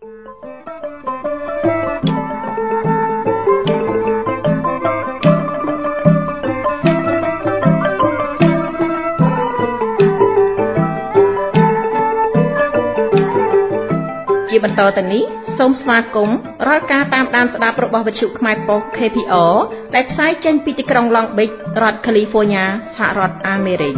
ជាបន្តទៅនេះសូមស្វាគមន៍រាល់ការតាមដានស្ដាប់របស់វិទ្យុខ្មែរប៉ុស្តិ៍ KPR ដែលផ្សាយចេញពីទីក្រុង Long Beach រដ្ឋ California សហរដ្ឋអាមេរិក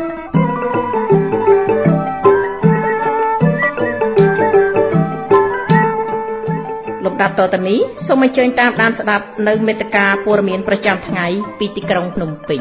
លំដាប់តទៅនេះសូមអញ្ជើញតាមដានស្ដាប់នៅមេត្តាព័ត៌មានប្រចាំថ្ងៃពីទីក្រុងភ្នំពេញ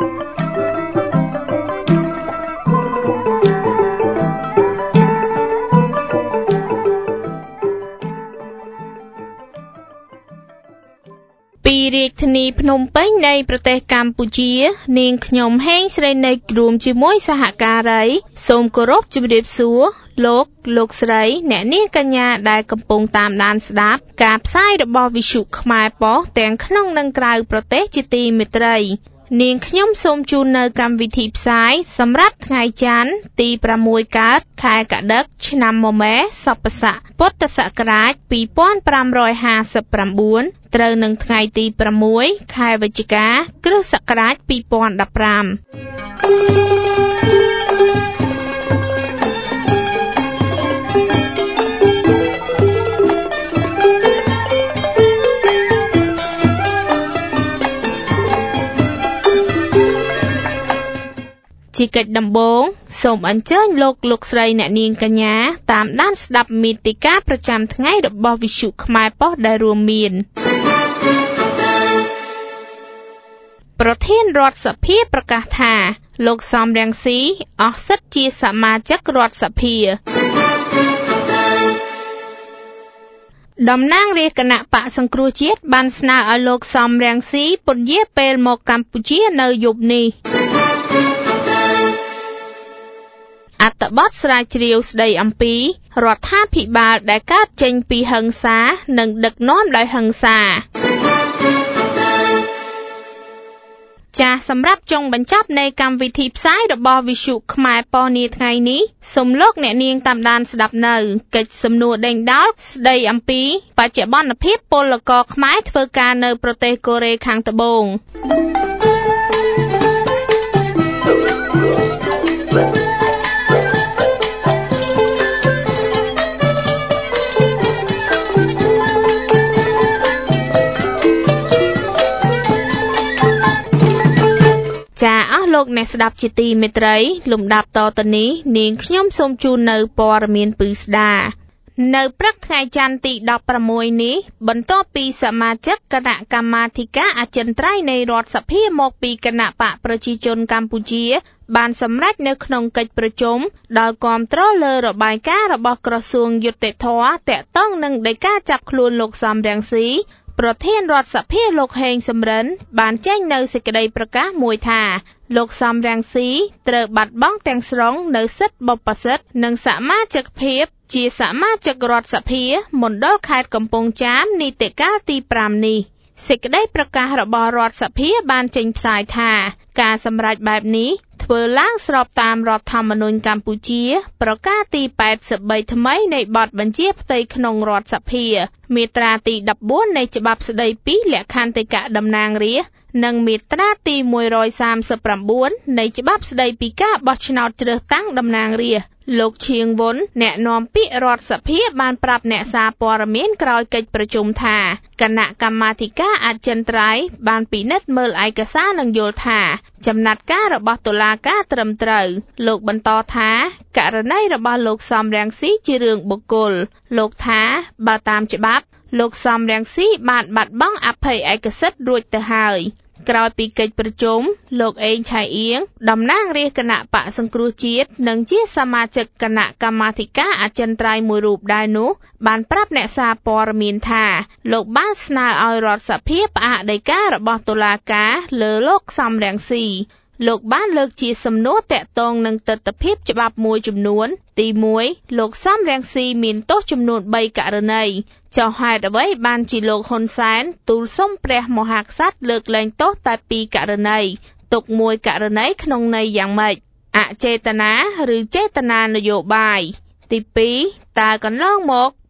ពីរាជធានីភ្នំពេញនៃប្រទេសកម្ពុជានាងខ្ញុំហេងស្រីនិចរួមជាមួយសហការីសូមគោរពជម្រាបសួរលោកស្រីអ្នកនាងកញ្ញាដែលកំពុងតាមដានស្ដាប់ការផ្សាយរបស់វិទ្យុខ្មែរប៉ុស្តិ៍ទាំងក្នុងនិងក្រៅប្រទេសជាទីមេត្រីនាងខ្ញុំសូមជូននៅកម្មវិធីផ្សាយសម្រាប់ថ្ងៃច័ន្ទទី6កើតខែកដឹកឆ្នាំមមែសប្បស័កពុទ្ធសករាជ2559ត្រូវនឹងថ្ងៃទី6ខែវិច្ឆិកាគ្រិស្តសករាជ2015ជាកិច្ចដំបូងសូមអញ្ជើញលោកស្រីអ្នកនាងកញ្ញាតាមដានស្ដាប់មាតិកាប្រចាំថ្ងៃរបស់វិទ្យុខ្មែរប៉ុស្តិ៍ដែលរួមមានប្រធានរដ្ឋសភាប្រកាសថាលោកសំរងស៊ីអស់សិទ្ធិជាសមាជិករដ្ឋសភាតំណាងរាជគណៈបក្សសង្គ្រោះជាតិបានស្នើឲ្យលោកសំរងស៊ីពន្យាពេលមកកម្ពុជានៅយប់នេះអត្ថបទស្រាវជ្រាវស្ដីអំពីរដ្ឋាភិបាលដែលកើតចេញពីហិង្សានិងដឹកនាំដោយហិង្សាចាសសម្រាប់ចុងបញ្ចប់នៃកម្មវិធីផ្សាយរបស់វិទ្យុខ្មែរប៉ុស្តិ៍នាថ្ងៃនេះសូមលោកអ្នកនាងតាមដានស្ដាប់នៅកិច្ចសំណួរដេញដោលស្ដីអំពីបច្ចុប្បន្នភាពពលករខ្មែរធ្វើការនៅប្រទេសកូរ៉េខាងត្បូងចាអស់លោកអ្នកស្ដាប់ជាទីមេត្រីលំដាប់តទៅនេះនាងខ្ញុំសូមជូននៅព័ត៌មានពិស្ដានៅព្រឹកថ្ងៃច័ន្ទទី16នេះបន្ទាប់ពីសមាជិកគណៈកម្មាធិការអចិន្ត្រៃយ៍នៃរដ្ឋសភាមកពីគណៈបកប្រជាជនកម្ពុជាបានសម្រេចនៅក្នុងកិច្ចប្រជុំដោយគាំទ្រលើរបាយការណ៍របស់ក្រសួងយុត្តិធម៌ទាក់ទងនឹងដីកាចាប់ខ្លួនលោកសំរងស៊ីប្រធានរដ្ឋសភាលោកហេងសំរិនបានចេញនៅសេចក្តីប្រកាសមួយថាលោកសំរងស៊ីត្រូវបាត់បង់ទាំងស្រុងនៅសិទ្ធិបព្វសិទ្ធិនិងសមាជិកភាពជាសមាជិករដ្ឋសភាមណ្ឌលខេត្តកំពង់ចាមនីតិកាលទី5នេះសេចក្តីប្រកាសរបស់រដ្ឋសភាបានចេញផ្សាយថាការសម្រេចបែបនេះធ្វើឡើងស្របតាមរដ្ឋធម្មនុញ្ញកម្ពុជាប្រការទី83ថ្មីនៃបទបញ្ជាផ្ទៃក្នុងរដ្ឋសភាមាត្រាទី14នៃច្បាប់ស្តីពីលក្ខន្តិកៈតំណាងរាស្ត្រនិងមាត្រាទី139នៃច្បាប់ស្តីពីការបោះឆ្នោតជ្រើសតាំងតំណាងរាស្ត្រលោកឈៀងវុនអ្នកនាំពាក្យរដ្ឋសភាបានប្រាប់អ្នកសារព័ត៌មានក្រោយកិច្ចប្រជុំថាគណៈកម្មាធិការអចិន្ត្រៃយ៍បានពិនិត្យមើលឯកសារនិងយល់ថាចំណាត់ការរបស់តុលាការត្រឹមត្រូវលោកបន្តថាករណីរបស់លោកសំរងស៊ីជារឿងបុគ្គលលោកថាបើតាមច្បាប់លោកសំរងស៊ីបានបាត់បង់អភ័យឯកសិទ្ធិរួចទៅហើយក្រោយពីកិច្ចប្រជុំលោកអេងឆៃអៀងតំណាងរាជគណៈបក្សសង្គ្រោះជាតិនិងជាសមាជិកគណៈកម្មាធិការអចិន្ត្រៃយ៍មួយរូបដែរនោះបានប្រាប់អ្នកសារព័ត៌មានថាលោកបានស្នើឲ្យរដ្ឋសភាផ្អាកដីការបស់តុលាការលើលោកសំរងស៊ីលោកបានលើកជាសំណួរតាក់ទងនឹងទិដ្ឋភាពច្បាប់មួយចំនួនទី1លោកសំរងស៊ីមានទោសចំនួន3ករណីចុះហេតុអ្វីបានជាលោកហ៊ុនសែនទូលសុំព្រះមហាក្សត្រលើកលែងទោសតែ2ករណីទុក1ករណីក្នុងន័យយ៉ាងម៉េចអចេតនាឬចេតនានយោបាយទី2តើកន្លងមក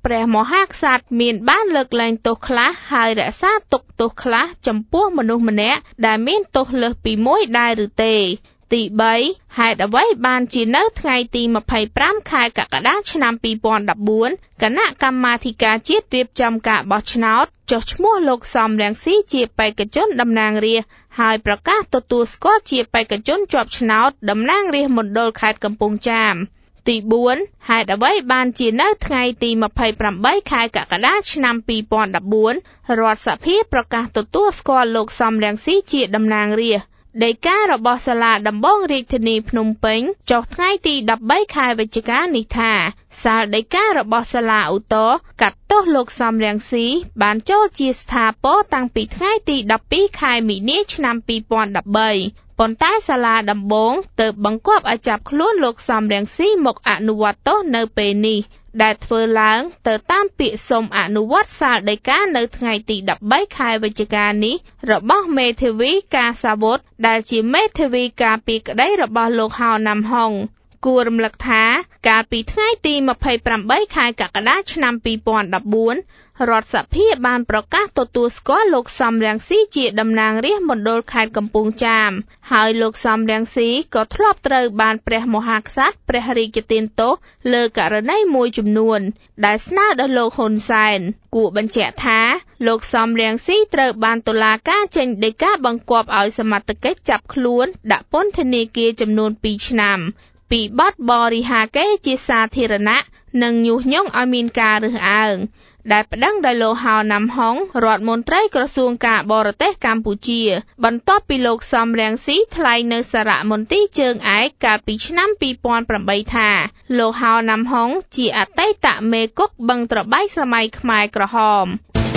ព្រះមហាក្សត្រមានបានលើកលែងទោសខ្លះហើយរក្សាទុកទោសខ្លះចំពោះមនុស្សម្នាក់ដែលមានទោសលើសពីមួយដែរឬទេ ទី3 ហេតុអ្វីបានជានៅថ្ងៃទី25ខែកក្កដាឆ្នាំ2014គណៈកម្មាធិការជាតិរៀបចំការបោះឆ្នោតចុះឈ្មោះលោកសំរងស៊ីជាបេក្ខជនតំណាងរាស្ត្រហើយប្រកាសទទួលស្គាល់ជាបេក្ខជនជាប់ឆ្នោតតំណាងរាស្ត្រមណ្ឌលខេត្តកំពង់ចាម ទី4 ហេតុអ្វីបានជានៅថ្ងៃទី28ខែកក្កដាឆ្នាំ2014រដ្ឋសភាប្រកាសទទួលស្គាល់លោកសំរងស៊ីជាតំណាងរាស្ត្រដីការបស់សាលាដំបងរាជធានីភ្នំពេញចុះថ្ងៃទី13ខែវិច្ឆិកានេះថាសាលដីការបស់សាលាឧទ្ធរកាត់ទោសលោកសំរងស៊ីបានចូលជាស្ថាពរតាំងពីថ្ងៃទី12ខែមីនាឆ្នាំ2013 ប៉ុន្តែសាលាដំបងទើបបង្គាប់ឲ្យចាប់ខ្លួនលោកសំរងស៊ីមកអនុវត្តទោសនៅពេលនេះដែលធ្វើឡើងទៅតាមពាក្យសុំអនុវត្តសាលដីកានៅថ្ងៃទី13ខែវិច្ឆិកានេះរបស់មេធាវីកាសាវុធដែលជាមេធាវីការពីក្តីរបស់លោកហៅណាំហុងគួររំលឹកថាកាលពីថ្ងៃទី28ខែកក្កដាឆ្នាំ2014រដ្ឋសភាបានប្រកាសទទួលស្គាល់លោកសំរងស៊ីជាតំណាងរាស្ត្រមណ្ឌលខេត្តកំពង់ចាមហើយលោកសំរងស៊ីក៏ធ្លាប់ត្រូវបានព្រះមហាក្សត្រព្រះរាជទានទោសលើករណីមួយចំនួនដែលស្នើដល់លោកហ៊ុនសែនគួរបញ្ជាក់ថាលោកសំរងស៊ីត្រូវបានតុលាការចេញដីកាបង្គាប់ឲ្យសមត្ថកិច្ចចាប់ខ្លួនដាក់ពន្ធនាគារចំនួន2ឆ្នាំពីបទបរិហាកេរ្តិ៍ជាសាធារណៈនិងញុះញង់ឲ្យមានការរើសអើងដែលប្តឹងដោយលោកហៅណាំហុងរដ្ឋមន្ត្រីក្រសួងការបរទេសកម្ពុជាបន្ទាប់ពីលោកសំរងស៊ីថ្លែងនៅសារមន្ទីរជើងឯកកាលពីឆ្នាំ2008ថាលោកហៅណាំហុងជាអតីតមេគុកបឹងត្របែកសម័យខ្មែរក្រហម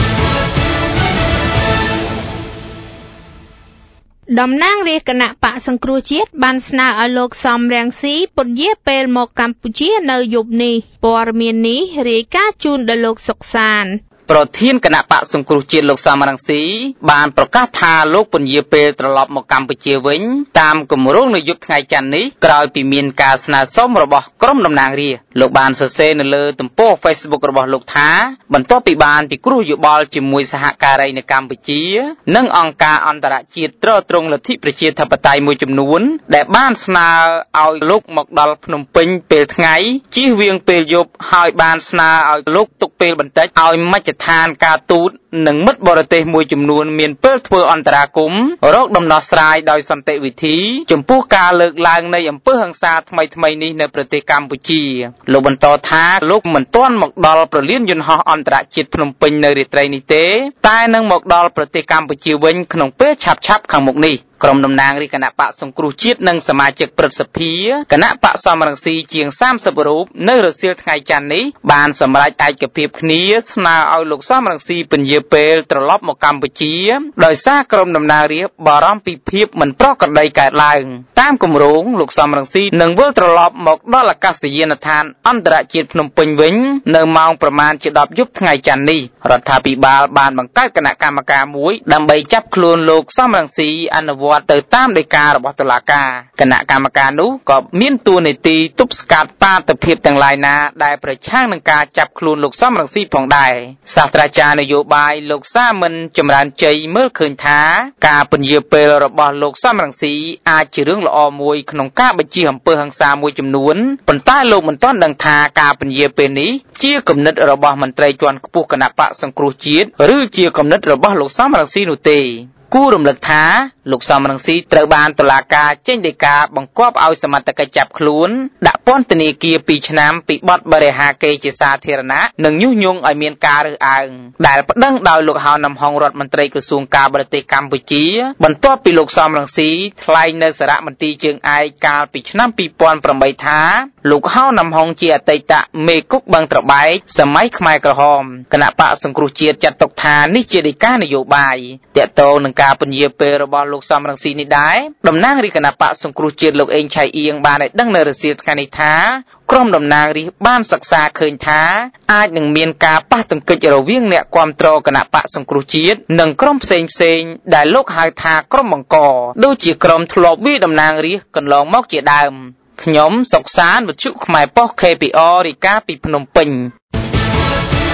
តំណាងរាស្ត្រគណៈបកសង្គ្រោះជាតិបានស្នើឲ្យលោកសំរងស៊ីពន្យាពេលមកកម្ពុជានៅយប់នេះព័ត៌មាននេះរាយការណ៍ជូនដល់លោកសុកសានប្រធានគណៈបកសង្គ្រោះជាតិលោកសំរងស៊ីបានប្រកាសថាលោកពន្យាពេលត្រឡប់មកកម្ពុជាវិញតាមគម្រោងនៅយប់ថ្ងៃច័ន្ទនេះក្រោយពីមានការស្នើសុំរបស់ក្រុមតំណាងរាស្ត្រលោកបានសរសេរនៅលើទំព័រ Facebook របស់លោកថាបន្ទាប់ពីបានពិគ្រោះយោបល់ជាមួយសហការីនៅកម្ពុជានិងអង្គការអន្តរជាតិទ្រទ្រង់លទ្ធិប្រជាធិបតេយ្យមួយចំនួនដែលបានស្នើឲ្យលោកមកដល់ភ្នំពេញពេលថ្ងៃជៀសវាងពេលយប់ហើយបានស្នើឲ្យលោកទុកពេលបន្តិចឲ្យមជ្ឈដ្ឋានការទូតនិងមិត្តបរទេសមួយចំនួនមានពេលធ្វើអន្តរាគមន៍រកដំណោះស្រាយដោយសន្តិវិធីចំពោះការលើកឡើងនៃអំពើហិង្សាថ្មីៗនេះនៅប្រទេសកម្ពុជាលោកបន្តថាលោកមិនទាន់មកដល់ប្រលានយន្តហោះអន្តរជាតិភ្នំពេញនៅរាត្រីនេះទេតែនឹងមកដល់ប្រទេសកម្ពុជាវិញក្នុងពេលឆាប់ៗខាងមុខនេះក្រុមតំណាងរាជគណៈបកសង្គ្រោះជាតិនិងសមាជិកព្រឹទ្ធសភាគណៈបកសំរងស៊ីជាង30រូបនៅរសៀលថ្ងៃច័ន្ទនេះបានសម្រេចឯកភាពគ្នាស្នើឲ្យលោកសំរងស៊ីពន្យាពេលត្រឡប់មកកម្ពុជាដោយសារក្រុមតំណាងរាស្ត្របារម្ភពីភាពមិនប្រក្រតីកើតឡើងតាមគម្រោងលោកសំរងស៊ីនឹងវិលត្រឡប់មកដល់អាកាសយានដ្ឋានអន្តរជាតិភ្នំពេញវិញនៅម៉ោងប្រមាណជា10យប់ថ្ងៃច័ន្ទនេះរដ្ឋាភិបាលបានបង្កើតគណៈកម្មការមួយដើម្បីចាប់ខ្លួនលោកសំរងស៊ីអនុវត្តទៅតាមដីការបស់តុលាការគណៈកម្មការនោះក៏មានតួនាទីទប់ស្កាត់បាតុភិបទាំងឡាយណាដែលប្រឆាំងនឹងការចាប់ខ្លួនលោកសំរងស៊ីផងដែរសាស្ត្រាចារ្យនយោបាយលោកសាមិនចម្រើនជ័យមើលឃើញថាការពន្យាពេលរបស់លោកសំរងស៊ីអាចជារឿងល្អមួយក្នុងការបញ្ជៀសអំពើហិង្សាមួយចំនួនប៉ុន្តែលោកមិនទាន់ដឹងថាការពន្យាពេលនេះជាគំនិតរបស់មន្ត្រីជាន់ខ្ពស់គណៈបកសង្គ្រោះជាតិឬជាគំនិតរបស់លោកសំរងស៊ីនោះទេគួររំលឹកថាលោកសំរងស៊ីត្រូវបានតុលាការចេញដីកាបង្គាប់ឲ្យសមត្ថកិច្ចចាប់ខ្លួនដាក់ពន្ធនាគារ2ឆ្នាំពីបទបរិហាកេរ្តិ៍ជាសាធារណៈនិងញុះញង់ឲ្យមានការរើសអើងដែលប្តឹងដោយលោកហៅណាំហុងរដ្ឋមន្ត្រីក្រសួងការបរទេសកម្ពុជាបន្ទាប់ពីលោកសំរងស៊ីថ្លែងនៅសារមន្ទីរជើងឯកកាលពីឆ្នាំ2008ថាលោកហៅណាំហុងជាអតីតមេគុកបឹងត្របែកសម័យខ្មែរក្រហមគណៈបកសង្គ្រោះជាតិចាត់ទុកថានេះជាដីកានយោបាយទាក់ទងនឹងការពន្យាពេលរបស់លោកសំរងស៊ីនេះដែរតំណាងរាជគណៈបកសង្គ្រោះជាតិលោកអេងឆៃអៀងបានឲ្យដឹងនៅរសៀលថ្ងៃនេះថាក្រុមតំណាងរាស្ត្របានសិក្សាឃើញថាអាចនឹងមានការប៉ះទង្គិចរវាងអ្នកគាំទ្រគណៈបកសង្គ្រោះជាតិនិងក្រុមផ្សេងៗដែលលោកហៅថាក្រុមបង្កដូចជាក្រុមធ្លាប់វាយតំណាងរាស្ត្រកន្លងមកជាដើមខ្ញុំសុកសានវិទ្យុខ្មែរប៉ុស្តិ៍ KPR រាយការណ៍ពីភ្នំពេញ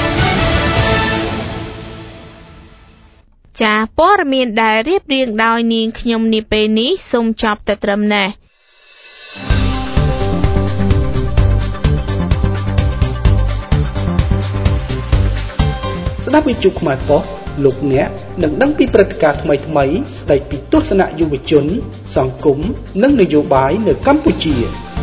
ចាព័ត៌មានដែលរៀបរៀងដោយនាងខ្ញុំនាពេលនេះសូមចប់តែត្រឹមនេះស្ដាប់វិទ្យុខ្មែរប៉ុស្តិ៍លោកអ្នកនឹងដឹងពីព្រឹត្តិការណ៍ថ្មីៗស្ដីពីទស្សនៈយុវជនសង្គមនិងនយោបាយនៅកម្ពុជា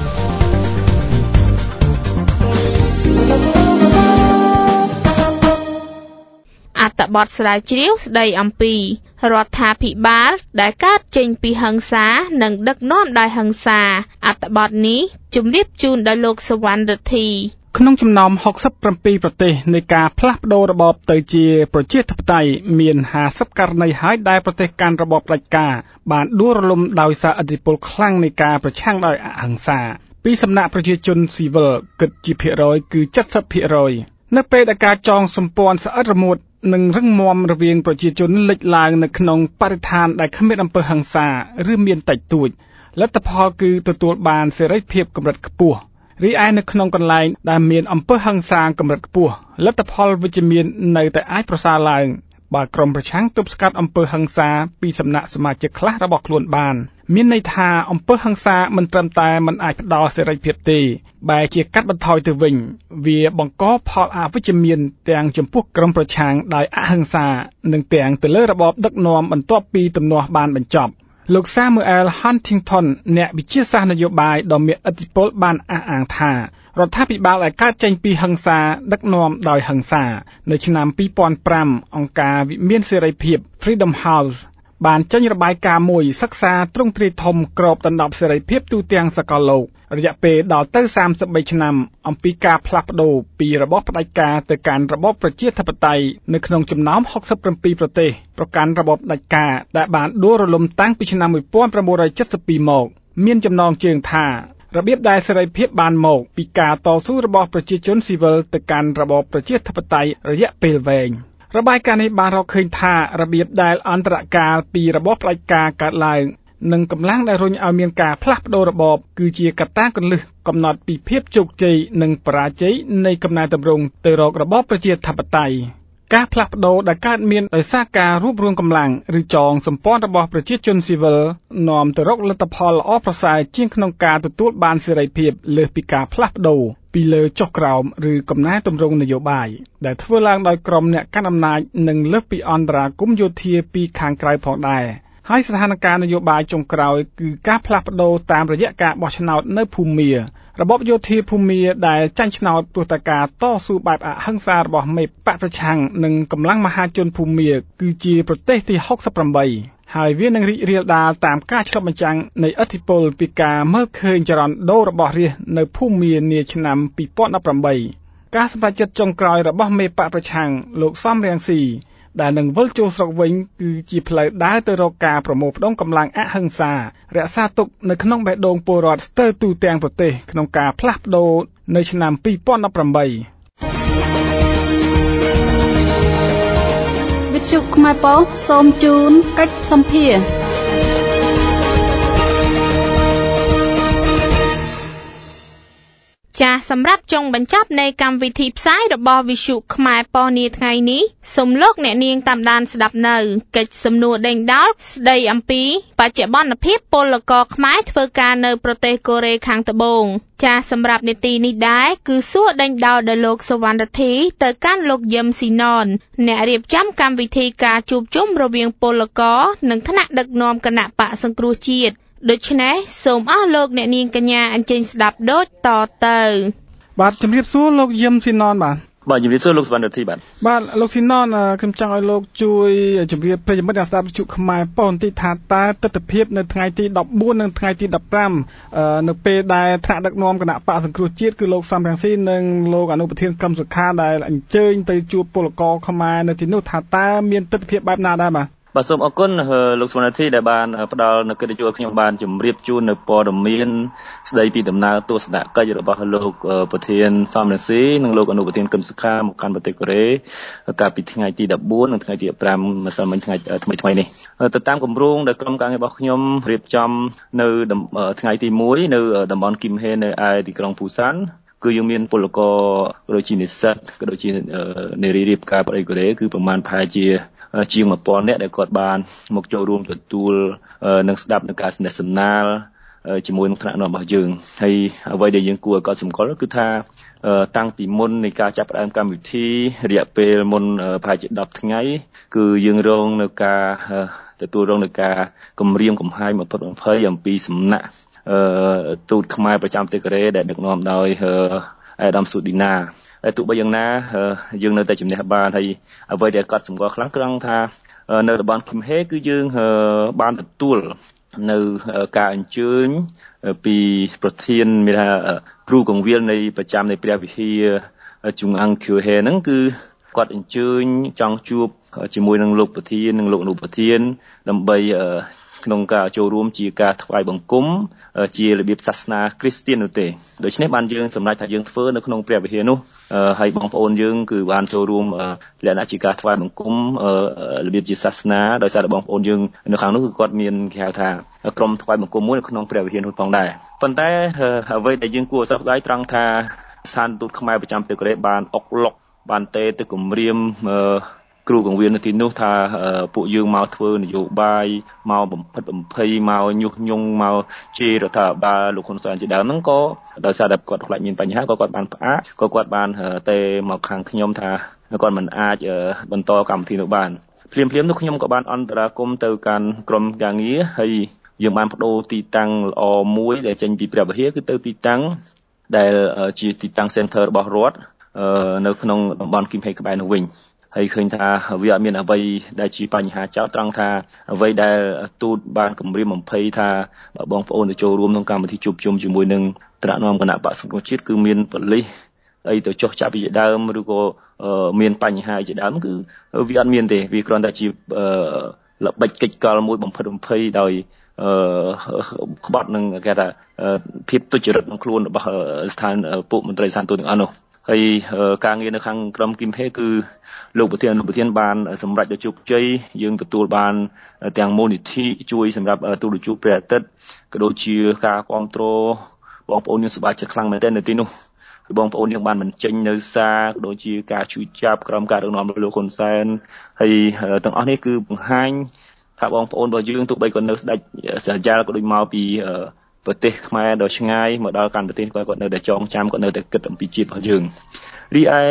អត្ថបទស្រាវជ្រាវស្ដីអំពីរដ្ឋាភិបាលដែលកើតចេញពីហិង្សានិងដឹកនាំដោយហិង្សាអត្ថបទនេះជម្រាបជូនដល់លោកសវណ្ណរិទ្ធីក្នុងចំណោម67ប្រទេសនៃការផ្លាស់ប្តូររបបទៅជាប្រជាធិបតេយ្យមាន50ករណីហើយដែលប្រទេសកាន់របបផ្ដាច់ការបានដួលរលំដោយសារឥទ្ធិពលខ្លាំងនៃការប្រឆាំងដោយអហិង្សាពីសំណាក់ប្រជាជនស៊ីវិលគិតជាភាគរយគឺ 70% នៅពេលដែលការចងសម្ព័ន្ធស្អិតរមួតនិងរឹងមាំរវាងប្រជាជនលេចឡើងនៅក្នុងបរិស្ថានដែលគ្មានអំពើហិង្សាឬមានតិចតួចលទ្ធផលគឺទទួលបានសេរីភាពកម្រិតខ្ពស់រីឯនៅក្នុងកន្លែងដែលមានអំពើហិង្សាកម្រិតខ្ពស់លទ្ធផលវិជ្ជមាននៅតែអាចប្រសើរឡើងបើក្រុមប្រឆាំងទប់ស្កាត់អំពើហិង្សាពីសំណាក់សមាជិកខ្លះរបស់ខ្លួនបានមានន័យថាអំពើហិង្សាមិនត្រឹមតែមិនអាចផ្ដល់សេរីភាពទេបែរជាកាត់បន្ថយទៅវិញវាបង្កផលអវិជ្ជមានទាំងចំពោះក្រុមប្រឆាំងដោយអហិង្សានិងទាំងទៅលើរបបដឹកនាំបន្ទាប់ពីទំនាស់បានបញ្ចប់លោក Samuel Huntington អ្នកវិទ្យាសាស្ត្រនយោបាយដ៏មានឥទ្ធិពលបានអះអាងថារដ្ឋាភិបាលដែលកើតចេញពីហិង្សាដឹកនាំដោយហិង្សានៅឆ្នាំ2005អង្គការវិមានសេរីភាព Freedom House បានចេញរបាយការណ៍មួយសិក្សាទ្រង់ទ្រាយធំក្របដណ្ដប់សេរីភាពទូទាំងសកលលោករយៈពេលដល់ទៅ33ឆ្នាំអំពីការផ្លាស់ប្ដូរពីរបបផ្ដាច់ការទៅកាន់របបប្រជាធិបតេយ្យនៅក្នុងចំណោម67ប្រទេសប្រកាន់របបផ្ដាច់ការដែលបានដួលរលំតាំងពីឆ្នាំ1972មកមានចំណងជើងថារបៀបដែលសេរីភាពបានមកពីការតស៊ូរបស់ប្រជាជនស៊ីវិលទៅកាន់របបប្រជាធិបតេយ្យរយៈពេលវែងរបាយការណ៍នេះបានរកឃើញថារបៀបដែលអន្តរកាលពីរបបផ្ដាច់ការកើតឡើងនិងកម្លាំងដែលរុញឲ្យមានការផ្លាស់ប្ដូររបបគឺជាកត្តាគន្លឹះកំណត់ពីភាពជោគជ័យនិងបរាជ័យនៃកំណែទម្រង់ទៅរករបបប្រជាធិបតេយ្យការផ្លាស់ប្ដូរដែលកើតមានដោយសារការរួបរวมកម្លាំងឬចងសម្ព័ន្ធរបស់ប្រជាជនស៊ីវិលនាំទៅរកលទ្ធផលល្អប្រសើរជាងក្នុងការទទួលបានសេរីភាពលើសពីការផ្លាស់ប្ដូរពីលើចុះក្រោមឬកំណែទម្រង់នយោបាយដែលធ្វើឡើងដោយក្រុមអ្នកកាន់អំណាចនិងលើសពីអន្តរាគមន៍យោធាពីខាងក្រៅផងដែរហើយស្ថានភាពនយោបាយចុងក្រោយគឺការផ្លាស់ប្ដូរតាមរយៈការបោះឆ្នោតនៅភូមារបបយោធាភូមាដែលចាញ់ឆ្នោតព្រោះតែការតស៊ូបែបអហិង្សារបស់មេបកប្រឆាំងនិងកម្លាំងមហាជនភូមាគឺជាប្រទេសទី68ហើយវានឹងរីករាលដាលតាមការឆ្លុះបញ្ចាំងនៃឥទ្ធិពលពីការមើលឃើញចរន្តដូររបស់រាស្ត្រនៅភូមានាឆ្នាំ2018ការសម្រេចចិត្តចុងក្រោយរបស់មេបកប្រឆាំងលោកសំរងស៊ីដែលនឹងវិលចូលស្រុកវិញគឺជាផ្លូវដើរទៅរកការប្រមូលផ្ដុំកម្លាំងអហិង្សារក្សាទុកនៅក្នុងបេះដូងពលរដ្ឋស្ទើរទូទាំងប្រទេសក្នុងការផ្លាស់ប្ដូរនៅឆ្នាំ2018 វិទ្យុខ្មែរប៉ុស្តិ៍សូមជូនកិច្ចសម្ភារចាសម្រាប់ចុងបញ្ចប់នៃកម្មវិធីផ្សាយរបស់វិទ្យុខ្មែរប៉ុស្តិ៍នាថ្ងៃនេះសូមលោកអ្នកនាងតាមដានស្ដាប់នៅកិច្ចសំណួរដេញដោលស្ដីអំពីបច្ចុប្បន្នភាពពលករខ្មែរធ្វើការនៅប្រទេសកូរ៉េខាងត្បូងចាសម្រាប់នីតិនេះដែរគឺសួរដេញដោលដល់លោកសវណ្ណរិទ្ធីទៅកាន់លោកយឹមស៊ីណនអ្នករៀបចំកម្មវិធីការជួបជុំរវាងពលករនិងថ្នាក់ដឹកនាំគណៈបកសង្គ្រោះជាតិដូច្នេះសូមអស់លោកអ្នកនាងកញ្ញាអញ្ជើញស្ដាប់ដូចតទៅបាទជំរាបសួរលោកយឹមស៊ីណនបាទជំរាបសួរលោកសវណ្ណរិទ្ធីបាទលោកស៊ីណនខ្ញុំចង់ឲ្យលោកជួយជម្រាបប្រិយមិត្តអ្នកស្ដាប់វិទ្យុខ្មែរប៉ុស្តិ៍បន្តិចថាតើទស្សនវិជ្ជានៅថ្ងៃទី14និងថ្ងៃទី15នៅពេលដែលថ្នាក់ដឹកនាំគណៈបកសង្គ្រោះជាតិគឺលោកសំរងស៊ីនិងលោកអនុប្រធានកឹមសុខាដែលអញ្ជើញទៅជួបពលករខ្មែរនៅទីនោះថាតើមានទស្សនវិជ្ជាបែបណាដែរបាទសូមអរគុណលោកសវណ្ណរិទ្ធីដែលបានផ្ដល់នូវកិត្តិយសឲ្យខ្ញុំបានជម្រាបជូននៅព័ត៌មានស្ដីពីដំណើរទស្សនកិច្ចរបស់លោកប្រធានសំរងស៊ីនិងលោកអនុប្រធានកឹមសុខាមកកាន់ប្រទេសកូរ៉េកាលពីថ្ងៃទី14និងថ្ងៃទី15ម្សិលមិញថ្ងៃថ្មីនេះទៅតាមគម្រោងដែលក្រុមការងាររបស់ខ្ញុំរៀបចំនៅថ្ងៃទី1នៅតំបន់គីមហេនៅឯទីក្រុងពូសានគឺយើងមានពលករក៏ដូចជានិស្សិតក៏ដូចជានារីរៀបការប្រទេសកូរ៉េគឺប្រមាណប្រហែលជាជាង 1000 នាក់ដែលគាត់បានមកចូលរួមទទួលនិងស្ដាប់នៅការសនា ជាមួយនឹងថ្នាក់នាំរបស់យើងហើយអ្វីដែលយើងគួរឲ្យកត់សម្គាល់គឺថាតាំងពីមុននៃការចាប់ផ្ដើមកម្មវិធីរយៈពេលមុនប្រហែលជា10ថ្ងៃគឺយើងរងនៅការទទួលរងនៅការគំរាមកំហែង20អំពីសំណាក់ទូតខ្មែរប្រចាំប្រទេសកូរ៉េដែលដឹកនាំដោយអាដាមស៊ូឌីណាហើយទោះបីយ៉ាងណាយើងនៅតែជំនះបានហើយអ្វីដែលកត់សម្គាល់ខ្លាំងគឺថានៅតំបន់គឹមហេគឺយើងបានទទួលនៅការអញ្ជើញពីប្រធានមានថាគ្រូកងវិលនៃប្រចាំនៃព្រះវិហារជុងអង្គឃ្យូហេហ្នឹងគឺគាត់អញ្ជើញចង់ជួបជាមួយនឹងលោកប្រធាននិងលោកអនុប្រធានដើម្បីក្នុងការចូលរួមជាការថ្វាយបង្គំជារបៀបសាសនាគ្រីស្ទាននោះទេដូច្នេះបានយើងសម្រេចថាយើងធ្វើនៅក្នុងព្រះវិហារនោះហើយបងប្អូនយើងគឺបានចូលរួមលក្ខណៈជាការថ្វាយបង្គំរបៀបជាសាសនាដោយសារតែបងប្អូនយើងនៅខាងនោះគឺគាត់មានគេហៅថាក្រុមថ្វាយបង្គំមួយនៅក្នុងព្រះវិហារនោះផងដែរប៉ុន្តែអ្វីដែលយើងគួរសោកស្ដាយត្រង់ថាស្ថានទូតខ្មែរប្រចាំប្រទេសកូរ៉េបានអុកឡុកបានទេទៅគម្រាមគ្រូកងវិលនៅទីនោះថាពួកយើងមកធ្វើនយោបាយមកបំផិតបំភ័យមកញុះញង់មកជេររដ្ឋាភិបាលលោកហ៊ុនសែនជាដើមហ្នឹងក៏ដោយសារតែគាត់ខ្លាចមានបញ្ហាក៏គាត់បានផ្អាកក៏គាត់បានទេមកខាងខ្ញុំថាគាត់មិនអាចបន្តកម្មវិធីនោះបានភ្លាមនោះខ្ញុំក៏បានអន្តរាគមន៍ទៅកាន់ក្រុមការងារហើយយើងបានបដូរទីតាំងល្អមួយដែលចេញពីព្រះវិហារគឺទៅទីតាំងដែលជាទីតាំង center របស់រដ្ឋនៅក្នុងតំបន់គីមហេក្បែរនោះវិញហើយឃើញថាវាអត់មានអ្វីដែលជាបញ្ហាចោតត្រង់ថាអ្វីដែលទូតបានគម្រាមបំភ័យថាបងប្អូនទៅចូលរួមក្នុងកម្មវិធីជួបជុំជាមួយនឹងថ្នាក់នាំគណៈបក្សសង្គ្រោះជាតិគឺមានប៉ូលីសអីទៅចុះចាប់ជាដើមឬក៏មានបញ្ហាជាដើមគឺវាអត់មានទេវាគ្រាន់តែជាល្បិចកិច្ចកលមួយបំផិតបំភ័យដោយក្បត់នឹងគេថាភាពទុច្ចរិតក្នុងខ្លួនរបស់ស្ថានពួកមន្ត្រីស្ថានទូតទាំងអស់នោះហើយការងារនៅខាងក្រុមគីមហេគឺលោកប្រធានអនុប្រធានបានសម្រេចដោយជោគជ័យយើងទទួលបានទាំងមូលនិធិជួយសម្រាប់ទូរទស្សន៍ព្រះអាទិត្យក៏ដូចជាការគ្រប់គ្រងបងប្អូនយើងសប្បាយចិត្តខ្លាំងមែនទែននៅទីនោះបងប្អូនយើងបានបញ្ចេញនៅសារក៏ដូចជាការជួយចាប់ក្រុមការដឹកនាំលោកហ៊ុនសែនហើយទាំងអស់នេះគឺបង្ហាញថាបងប្អូនរបស់យើងទោះបីក៏នៅស្ដេចសាយ៉ាល់ក៏ដូចមកពីប្រទេសខ្មែរដ៏ឆ្ងាយមកដល់កម្ពុជាគាត់នៅតែចងចាំគាត់នៅតែគិតអំពីជាតិរបស់យើងរីឯ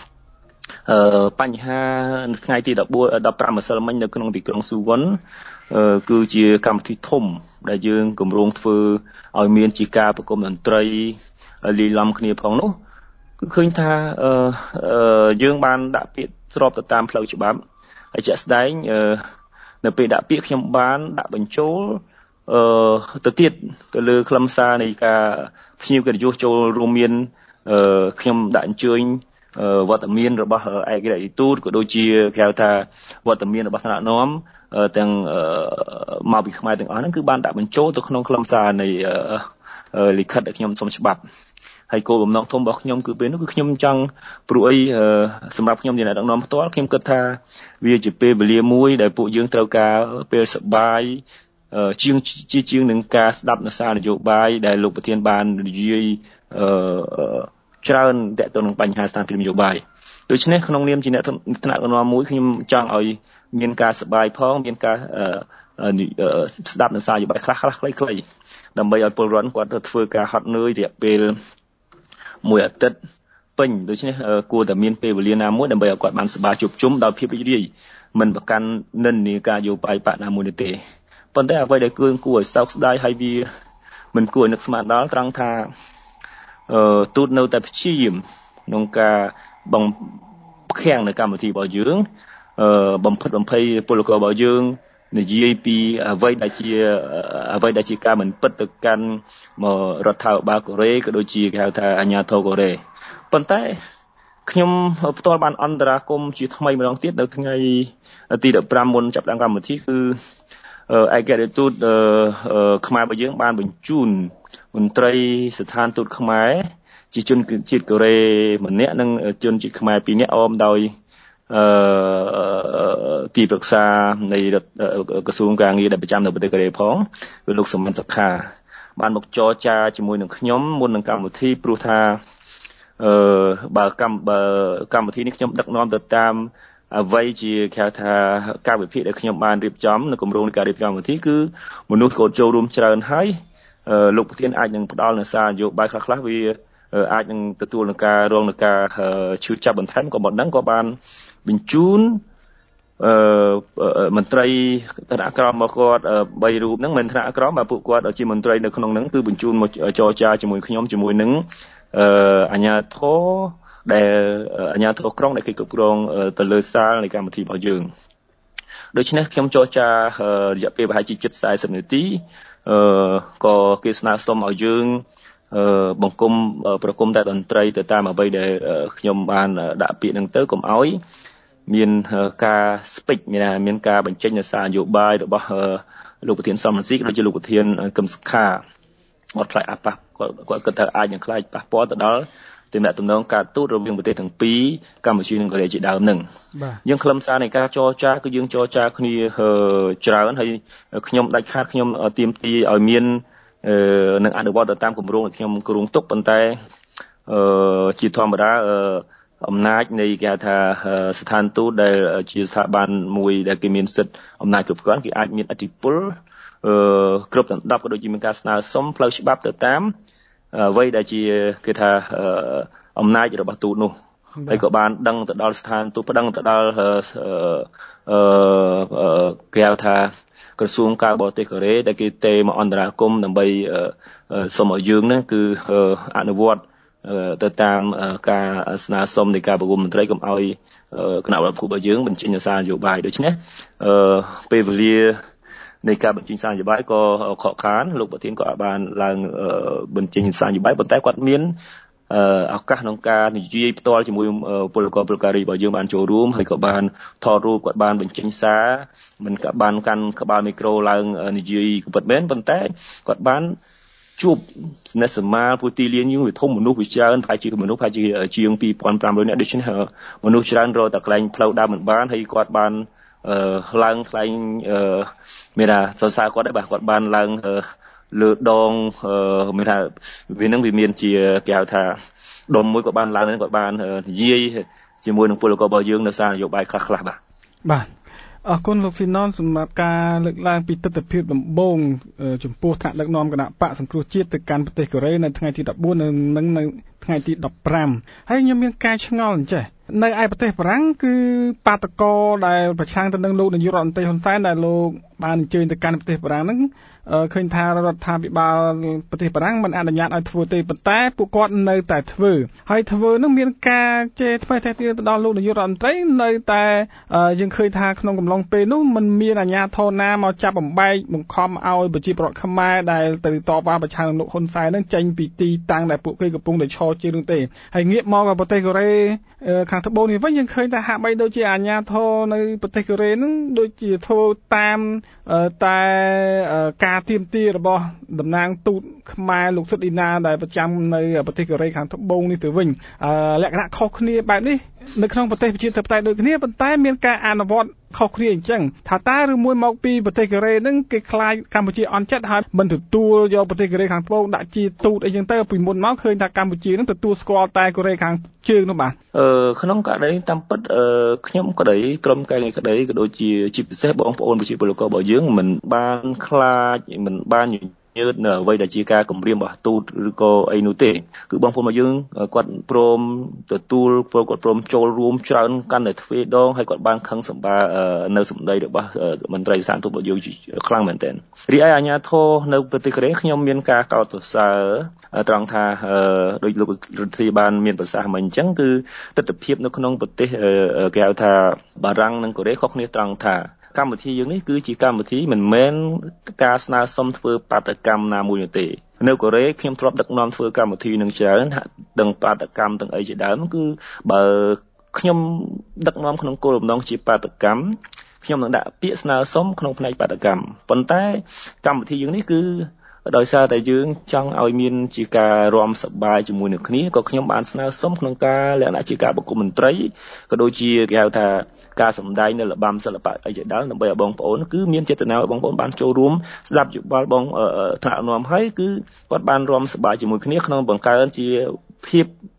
បញ្ហានៅថ្ងៃទី15ម្សិលមិញនៅក្នុងទីក្រុងស៊ូវុនគឺជាកម្មវិធីធំដែលយើងគម្រោងធ្វើឲ្យមានជាការប្រគំតន្ត្រីលីឡំគ្នាផងនោះគឺឃើញថាយើងបានដាក់ពាក្យស្របទៅតាមផ្លូវច្បាប់ហើយជាក់ស្ដែងនៅពេលដាក់ពាក្យខ្ញុំបានដាក់បញ្ចូលទៅទៀតទៅលើខ្លឹមសារនៃការភ្ញៀវកិត្តិយសចូលរួមមានខ្ញុំដាក់អញ្ជើញវត្តមានរបស់ឯករាជ្យទូតក៏ដូចជាគេហៅថាវត្តមានរបស់ថ្នាក់នាំទាំងមកពីខ្មែរទាំងអស់ហ្នឹងគឺបានដាក់បញ្ចូលទៅក្នុងខ្លឹមសារនៃលិខិតដែលខ្ញុំសូមច្បាប់ហើយគោលបំណងធំរបស់ខ្ញុំគឺពេលនោះគឺខ្ញុំចង់ព្រោះអីសម្រាប់ខ្ញុំជាអ្នកដឹកនាំផ្ទាល់ខ្ញុំគិតថាវាជាពេលវេលាមួយដែលពួកយើងត្រូវការពេលសប្បាយជាងនឹងការស្ដាប់នៅសារនយោបាយដែលលោកប្រធានបាននិយាយច្រើនតទៅនឹងបញ្ហាស្ថានភាពនយោបាយដូច្នេះក្នុងនាមជាអ្នកថ្នាក់ដឹកនាំមួយខ្ញុំចង់ឲ្យមានការសប្បាយផងមានការស្ដាប់នៅសារនយោបាយខ្លះខ្លីៗដើម្បីឲ្យពលរដ្ឋគាត់ទៅធ្វើការហត់នឿយរយៈពេលមួយអាទិត្យពេញដូច្នេះគួរតែមានពេលវេលាណាមួយដើម្បីឲ្យគាត់បានសប្បាយជួបជុំដោយភាពរីករាយមិនប្រកាន់និន្នាការយោបាយបកណាមួយនោះទេប៉ុន្តែអ្វីដែលគួរឲ្យសោកស្ដាយហើយវាមិនគួរឲ្យនឹកស្មានដល់ត្រង់ថាទូតនៅតែព្យាយាមក្នុងការបង្ខាំងនៅកម្មវិធីរបស់យើងបំផិតបំភ័យពលកររបស់យើងនិយាយពីអ្វីដែលជាការមិនពិតទៅកាន់រដ្ឋាភិបាលកូរ៉េក៏ដូចជាគេហៅថាអាញាធរកូរ៉េប៉ុន្តែខ្ញុំផ្ទាល់បានអន្តរាគមន៍ជាថ្មីម្ដងទៀតនៅថ្ងៃទី15មុនចាប់ផ្ដើមកម្មវិធីគឺឯករាជ្យទូតខ្មែររបស់យើងបានបញ្ជូនមន្ត្រីស្ថានទូតខ្មែរជាជនជាតិកូរ៉េម្នាក់និងជនជាតិខ្មែរ2នាក់អមដោយទីប្រឹក្សានៃក្រសួងការងារដែលប្រចាំនៅប្រទេសកូរ៉េផងគឺលោកសុមិនសុខាបានមកចរចាជាមួយនឹងខ្ញុំមុននឹងកម្មវិធីព្រោះថាបើកម្មវិធីនេះខ្ញុំដឹកនាំទៅតាមអ្វីជាគេហៅថាការវិភាគដែលខ្ញុំបានរៀបចំនៅគម្រោងនៃការរៀបចំកម្មវិធីគឺមនុស្សក៏ចូលរួមច្រើនហើយលោកប្រធានអាចនឹងផ្ដល់នូវសារនយោបាយខ្លះៗវាអាចនឹងទទួលនឹងការរងនឹងការឈឺចាប់បន្ថែមក៏ប៉ុណ្ណឹងក៏បានបញ្ជូនមន្ត្រីថ្នាក់ក្រមរបស់គាត់3រូបហ្នឹងមិនថ្នាក់ក្រមបើពួកគាត់ជាមន្ត្រីនៅក្នុងហ្នឹងគឺបញ្ជូនមកចរចាជាមួយខ្ញុំជាមួយនឹងអាជ្ញាធរដែលអាជ្ញាធរក្រុងដែលគេគ្រប់គ្រងទៅលើសាលនៃកម្មវិធីរបស់យើងដូច្នេះខ្ញុំចរចារយៈពេលប្រហែលជា40នាទីក៏គេស្នើសុំឲ្យយើងបង្គុំប្រគំតែតន្ត្រីទៅតាមអ្វីដែលខ្ញុំបានដាក់ពាក្យហ្នឹងទៅកុំឲ្យមានការស្ពេចមានការបញ្ចេញនូវសារនយោបាយរបស់លោកប្រធានសំរងស៊ីក៏ដូចជាលោកប្រធានកឹមសុខាគាត់ខ្លាចគាត់គិតថាអាចនឹងខ្លាចប៉ះពាល់ទៅដល់ទំនាក់ទំនងការទូតរវាងប្រទេសទាំងពីរកម្ពុជានិងកូរ៉េជាដើមហ្នឹងយើងខ្លឹមសារនៃការចរចាគឺយើងចរចាគ្នាច្រើនហើយខ្ញុំដាច់ខាតខ្ញុំទាមទារឲ្យមាននឹងអនុវត្តទៅតាមគម្រោងដែលខ្ញុំគ្រោងទុកប៉ុន្តែជាធម្មតាអំណាចនៃគេហៅថាស្ថានទូតដែលជាស្ថាប័នមួយដែលគេមានសិទ្ធិអំណាចគ្រប់គ្រាន់គេអាចមានឥទ្ធិពលគ្រប់ដណ្ដប់ក៏ដូចជាមានការស្នើសុំផ្លូវច្បាប់ទៅតាមអ្វីដែលជាគេថាអំណាចរបស់ទូតនោះហើយក៏បានដឹងទៅដល់ស្ថានទូតប្តឹងទៅដល់គេហៅថាក្រសួងការបរទេសកូរ៉េដែលគេទេមកអន្តរាគមន៍ដើម្បីសូមឲ្យយើងហ្នឹងគឺអនុវត្តទៅតាមការស្នើសុំនៃការប្រគំមន្ត្រីកុំឲ្យគណៈរដ្ឋបាលរបស់យើងបញ្ចេញសារនយោបាយដូច្នេះពេលវេលានៃការបញ្ចេញសារនយោបាយក៏ខកខានលោកប្រធានក៏បានឡើងបញ្ចេញសារនយោបាយប៉ុន្តែគាត់មានឱកាសក្នុងការនិយាយផ្ទាល់ជាមួយពលករពលការីរបស់យើងបានចូលរួមហើយក៏បានថតរូបគាត់បានបញ្ចេញសារមិនក៏បានកាន់ក្បាលមីក្រូឡើងនិយាយក៏ពិតមែនប៉ុន្តែគាត់បានជួបស្នេហ៍សមាលពុទីលានយើងវាធំមនុស្សវាច្រើនប្រហែលជាមនុស្សប្រហែលជាជាង 2500 នាក់ដូច្នេះមនុស្សច្រើនរកតែកន្លែងផ្លូវដើរមិនបានហើយគាត់បានឡើងថ្លែងមានថាសរសើរគាត់ដែរបាទគាត់បានឡើងលើដងមានថាវានឹងវាមានជាគេហៅថាដុំមួយក៏បានឡើងគាត់បាននិយាយជាមួយនឹងពលកររបស់យើងនៅសារនយោបាយខ្លះៗបាទអរគុណលោកស៊ីណនសម្រាប់ការលើកឡើងពីទស្សនវិជ្ជាដំបូងចំពោះថ្នាក់ដឹកនាំគណៈបកសង្គ្រោះជាតិទៅកាន់ប្រទេសកូរ៉េនៅថ្ងៃទី14និងនៅថ្ងៃទី15ហើយខ្ញុំមានការឆ្ងល់អញ្ចេះនៅឯប្រទេសបារាំងគឺបាតកោដែលប្រឆាំងទៅនឹងលោកនាយករដ្ឋមន្ត្រីហ៊ុនសែនដែលលោកបានអញ្ជើញទៅកាន់ប្រទេសបារាំងហ្នឹងឃើញថារដ្ឋាភិបាលប្រទេសបារាំងមិនអនុញ្ញាតឲ្យធ្វើទេប៉ុន្តែពួកគាត់នៅតែធ្វើហើយធ្វើនឹងមានការជេរថ្មីតែទៀតទៅដល់លោកនាយករដ្ឋមន្ត្រីនៅតែយើងឃើញថាក្នុងកំឡុងពេលនោះมันមានអាជ្ញាធរណាមកចាប់បំបែកបង្ខំឲ្យប្រជាពលរដ្ឋខ្មែរដែលទៅតវ៉ាប្រឆាំងនឹងលោកហ៊ុនសែននឹងចេញពីទីតាំងដែលពួកគេកំពុងតែឈរជើងនោះទេហើយងាកមកប្រទេសកូរ៉េខាងត្បូងនេះវិញយើងឃើញថាហាក់បីដូចជាអាជ្ញាធរនៅប្រទេសកូរ៉េនឹងដូចជាធ្វើតាមតែការទាមទាររបស់តំណាងទូតខ្មែរលោកសុតឌីណាដែលប្រចាំនៅប្រទេសកូរ៉េខាងត្បូងនេះទៅវិញលក្ខណៈខុសគ្នាបែបនេះនៅក្នុងប្រទេសប្រជាធិបតេយ្យដូចគ្នាប៉ុន្តែមានការអនុវត្តខុសគ្នាអញ្ចឹងថាតើឬមួយមកពីប្រទេសកូរ៉េនឹងគេខ្លាចកម្ពុជាអន់ចិត្តហើយមិនទទួលយកប្រទេសកូរ៉េខាងត្បូងដាក់ជាទូតអីចឹងទៅពីមុនមកឃើញថាកម្ពុជានឹងទទួលស្គាល់តែកូរ៉េខាងជើងនោះបាទក្នុងករណីតាមពិតខ្ញុំក្តីក្រុមការងារក្តីក៏ដូចជាពិសេសបងប្អូនប្រជាពលរដ្ឋរបស់យើងមិនបានខ្លាចមិនបានញើតនៅអ្វីដែលជាការគម្រាមរបស់ទូតឬក៏អីនោះទេគឺបងប្អូនរបស់យើងគាត់ព្រមទទួលគាត់ព្រមចូលរួមច្រើនកាន់តែទ្វេដងហើយគាត់បានខឹងសម្បានៅសម្ដីរបស់មន្ត្រីស្ថានទូតរបស់យើងខ្លាំងមែនទែនរីឯអាជ្ញាធរនៅប្រទេសកូរ៉េខ្ញុំមានការកោតសរសើរត្រង់ថាដោយលោករដ្ឋាភិបាលមានប្រសាសន៍មិញអញ្ចឹងគឺទស្សនវិជ្ជានៅក្នុងប្រទេសគេហៅថាបារាំងនិងកូរ៉េខុសគ្នាត្រង់ថាកម្មវិធីយើងនេះគឺជាកម្មវិធីមិនមែនការស្នើសុំធ្វើបាតកម្មណាមួយនោះទេនៅកូរ៉េខ្ញុំធ្លាប់ដឹកនាំធ្វើកម្មវិធីនឹងច្រើនទាំងបាតកម្មទាំងអីជាដើមគឺបើខ្ញុំដឹកនាំក្នុងគោលបំណងជាបាតកម្មខ្ញុំនឹងដាក់ពាក្យស្នើសុំក្នុងផ្នែកបាតកម្មប៉ុន្តែកម្មវិធីយើងនេះគឺដោយសារតែយើងចង់ឲ្យមានជាការរំសប្បាយជាមួយនឹងគ្នាក៏ខ្ញុំបានស្នើសុំក្នុងការលក្ខណៈជាការប្រគំមន្ត្រីក៏ដូចជាគេហៅថាការសម្ដែងនៅរបាំសិល្បៈអីជាដើមដើម្បីឲ្យបងប្អូនគឺមានចេតនាឲ្យបងប្អូនបានចូលរួមស្ដាប់យោបល់បងថ្នាក់នាំឲ្យគឺគាត់បានរំសប្បាយជាមួយគ្នាក្នុងបង្កើនជាភាព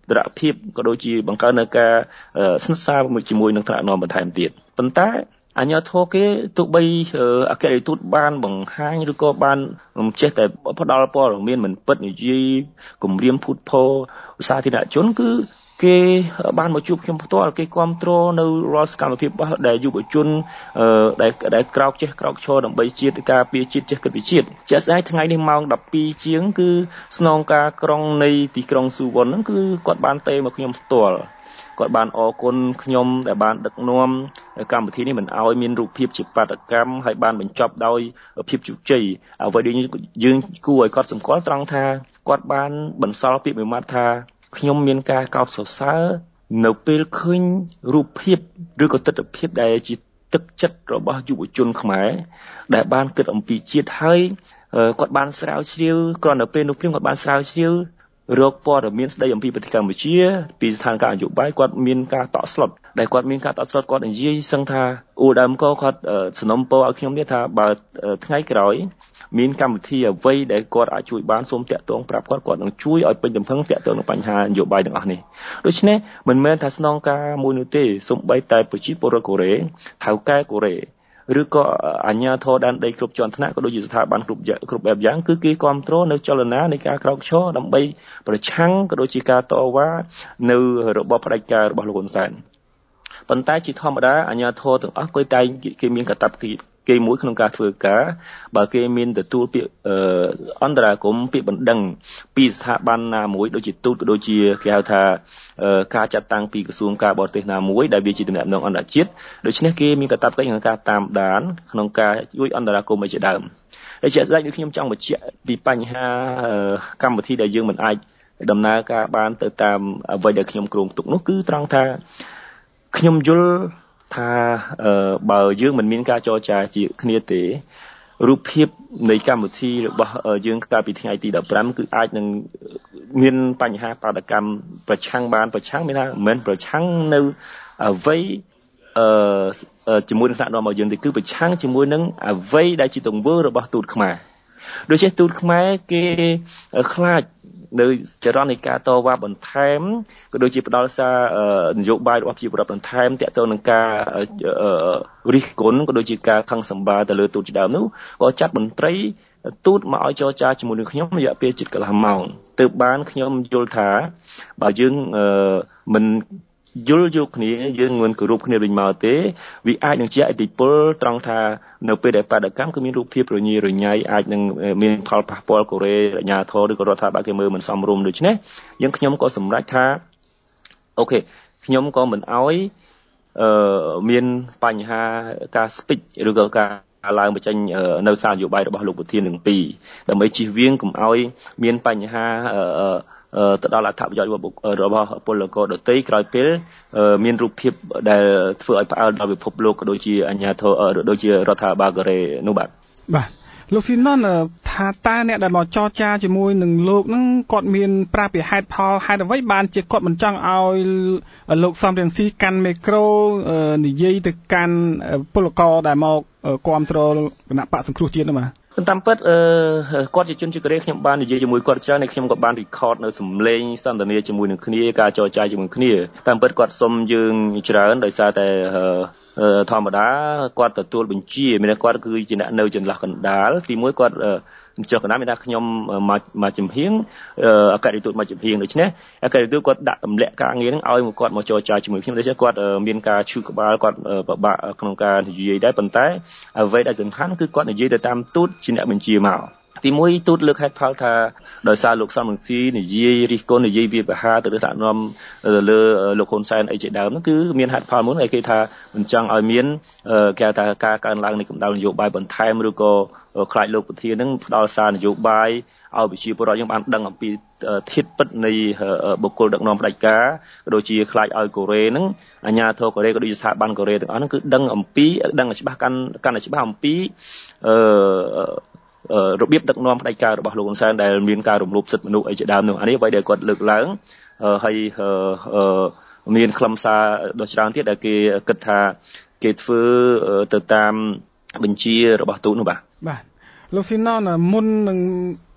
តរភាពក៏ដូចជាបង្កើននៅការស្និទ្ធស្នាលជាមួយនឹងថ្នាក់ដឹកនាំបន្ថែមទៀតប៉ុន្តែអាជ្ញាធរគេទោះបីអគ្គរដ្ឋទូតបានបង្ហាញឬក៏បានចេះតែផ្ដល់ព័ត៌មានមិនពិតនិយាយគម្រាមភូតភរសាធារណជនគឺគេបានមកជួបខ្ញុំផ្ទាល់គេគ្រប់គ្រងនៅរាល់សកម្មភាពរបស់ដែលយុវជនដែលក្រោកចេះក្រោកឈរដើម្បីជាតិការពារជាតិចេះគិតវិជាតិជាក់ស្ដែងថ្ងៃនេះម៉ោង 12 ជាងគឺស្នងការក្រុងនៃទីក្រុងស៊ូវុនហ្នឹងគឺគាត់បានទេមកខ្ញុំផ្ទាល់គាត់បានអរគុណខ្ញុំដែលបានដឹកនាំកម្មវិធីនេះមិនឲ្យមានរូបភាពជាបាតកម្មហើយបានបញ្ចប់ដោយភាពជោគជ័យអ្វីដែលយើងគួរឲ្យគាត់សម្គាល់ត្រង់ថាគាត់បានបន្សល់ពាក្យមួយម៉ាត់ថាខ្ញុំមានការកោតសរសើរនៅពេលឃើញរូបភាពឬក៏ទស្សនវិជ្ជាដែលជាទឹកចិត្តរបស់យុវជនខ្មែរដែលបានគិតអំពីជាតិហើយគាត់បានស្រាវជ្រាវគ្រាន់តែពេលនោះគាត់បានស្រាវជ្រាវរកព័ត៌មានស្ដីអំពីប្រទេសកម្ពុជាពីស្ថានភាពនយោបាយគាត់មានការតក់ស្លុតដែលគាត់មានការតក់ស្លុតគាត់និយាយសឹងថាដើមក៏គាត់สนុំពរឲ្យខ្ញុំនេះថាបើថ្ងៃក្រោយមានកម្មវិធីអ្វីដែលគាត់អាចជួយបានសូមតាក់ទងប្រាប់គាត់នឹងជួយឲ្យពេញទំហឹងតាក់ទងនឹងបញ្ហានយោបាយទាំងអស់នេះដូច្នេះមិនមែនថាស្នងការមួយនោះទេសូម្បីតែប្រជាពលរដ្ឋកូរ៉េថៅកែកូរ៉េឬក៏អាជ្ញាធរដែនដីគ្រប់ជាន់ថ្នាក់ក៏ដូចជាស្ថាប័នគ្រប់បែបយ៉ាងគឺគេគ្រប់គ្រងនៅចលនានៃការក្រោកឈរដើម្បីប្រឆាំងក៏ដូចជាការតវ៉ានៅរបបផ្ដាច់ការរបស់លោកហ៊ុនសែនប៉ុន្តែជាធម្មតាអាជ្ញាធរទាំងអស់គឺតែគេមានកាតព្វកិច្ចគេមួយក្នុងការធ្វើការបើគេមានទទួលពាក្យអន្តរាគមន៍ពាក្យបណ្ដឹងពីស្ថាប័នណាមួយដូចជាទូតក៏ដូចជាគេហៅថាការចាត់តាំងពីក្រសួងការបរទេសណាមួយដែលវាជាទំនាក់ទំនងអន្តរជាតិដូច្នេះគេមានកាតព្វកិច្ចក្នុងការតាមដានក្នុងការជួយអន្តរាគមន៍ឲ្យជាដើមហើយជាក់ស្ដែងដូចខ្ញុំចង់បញ្ជាក់ពីបញ្ហាកម្មវិធីដែលយើងមិនអាចដំណើរការបានទៅតាមអ្វីដែលខ្ញុំគ្រោងទុកនោះគឺត្រង់ថាខ្ញុំយល់ថាបើយើងមិនមានការចរចាជាគ្នាទេរូបភាពនៃកម្មវិធីរបស់យើងកាលពីថ្ងៃទី15គឺអាចនឹងមានបញ្ហាបាតុកម្មប្រឆាំងមានថាមិនប្រឆាំងនៅអ្វីជាមួយនឹងថ្នាក់នាំរបស់យើងទេគឺប្រឆាំងជាមួយនឹងអ្វីដែលជាទង្វើរបស់ទូតខ្មែរដូច្នេះទូតខ្មែរគេខ្លាចនៅចរន្តនៃការតវ៉ាបន្ថែមក៏ដូចជាផ្ដាល់សារនយោបាយរបស់ប្រជាពលរដ្ឋបន្ថែមតាក់ទងនឹងការរិះគន់ក៏ដូចជាការខឹងសម្បារទៅលើទូតជាដើមនោះក៏ចាត់មន្ត្រីទូតមកឲ្យចរចាជាមួយនឹងខ្ញុំរយៈពេលជិតកន្លះម៉ោងទើបបានខ្ញុំយល់ថាបើយើងមិនយល់យកគ្នាយើងមិនគោរពគ្នាវិញមកទេវាអាចនឹងជាឥទ្ធិពលត្រង់ថានៅពេលដែលបដកម្មគឺមានរូបភាពរញ៉េរញ៉ៃអាចនឹងមានផលប៉ះពាល់កូរ៉េអាជ្ញាធរឬក៏រដ្ឋាភិបាលគេមើលមិនសមរម្យដូច្នេះខ្ញុំក៏សម្រេចថាអូខេខ្ញុំក៏មិនអោយមានបញ្ហាការស្ពេចឬក៏ការឡើងបញ្ចេញនៅសារនយោបាយរបស់លោកប្រធានទាំងពីរដើម្បីជៀសវាងកុំឲ្យមានបញ្ហាទៅដល់អត្ថប្រយោជន៍របស់ពលករដទៃក្រោយពេលមានរូបភាពដែលធ្វើឲ្យផ្អើលដល់ពិភពលោកក៏ដូចជាអាជ្ញាធរដូចជារដ្ឋាភិបាលកូរ៉េនោះបាទលោកស៊ីណនថាតើអ្នកដែលមកចរចាជាមួយនឹងលោកហ្នឹងគាត់មានប្រាពីហេតុផលហេតុអ្វីបានជាគាត់មិនចង់ឲ្យលោកសំរងស៊ីកាន់មីក្រូនិយាយទៅកាន់ពលករដែលមកគ្រប់គ្រងគណៈបកសង្គ្រោះជាតិនោះបាទតាមពិតគាត់ជាជនជាតិកូរ៉េខ្ញុំបាននិយាយជាមួយគាត់ច្រើនហើយខ្ញុំក៏បាន record នៅសំឡេងសន្ទនាជាមួយនឹងគ្នាការចរចាជាមួយគ្នាតាមពិតគាត់សុំយើងច្រើនដោយសារតែធម្មតាគាត់ទទួលបញ្ជាមានគាត់គឺជាអ្នកនៅចន្លោះកណ្ដាលទីមួយគាត់ចុះកណ្ដាលមានថាខ្ញុំមកចំហៀងអគ្គរដ្ឋទូតមកចំហៀងដូច្នេះអគ្គរដ្ឋទូតគាត់ដាក់ទម្លាក់ការងារហ្នឹងឲ្យគាត់មកចរចាជាមួយខ្ញុំដូច្នេះគាត់មានការឈឺក្បាលគាត់ពិបាកក្នុងការនិយាយដែរប៉ុន្តែអ្វីដែលសំខាន់គឺគាត់និយាយទៅតាមទូតជាអ្នកបញ្ជាមកទីមួយទូតលើកហេតុផលថាដោយសារលោកសំរងស៊ីនិយាយរិះគន់និយាយវាប្រហារទៅលើថ្នាក់នាំទៅលើលោកហ៊ុនសែនអីជាដើមហ្នឹងគឺមានហេតុផលមួយគេថាមិនចង់ឲ្យមានគេថាការកើនឡើងនៃកម្ដៅនយោបាយបន្ថែមឬក៏ខ្លាចលោកប្រធានហ្នឹងផ្ដល់សារនយោបាយឲ្យប្រជាពលរដ្ឋយើងបានដឹងអំពីធាតុពិតនៃបុគ្គលដឹកនាំផ្ដាច់ការក៏ដូចជាខ្លាចឲ្យកូរ៉េហ្នឹងអាជ្ញាធរកូរ៉េក៏ដូចជាស្ថាប័នកូរ៉េទាំងអស់ហ្នឹងគឺដឹងច្បាស់កាន់តែច្បាស់អំពីរបៀបដឹកនាំផ្ដាច់ការរបស់លោកហ៊ុនសែនដែលមានការរំលោភសិទ្ធិមនុស្សអីជាដើមនោះអានេះអ្វីដែលគាត់លើកឡើងហើយមានខ្លឹមសារដ៏ច្រើនទៀតដែលគេគិតថាគេធ្វើទៅតាមបញ្ជារបស់ទូតនោះបាទលោកស៊ីណនមុននឹង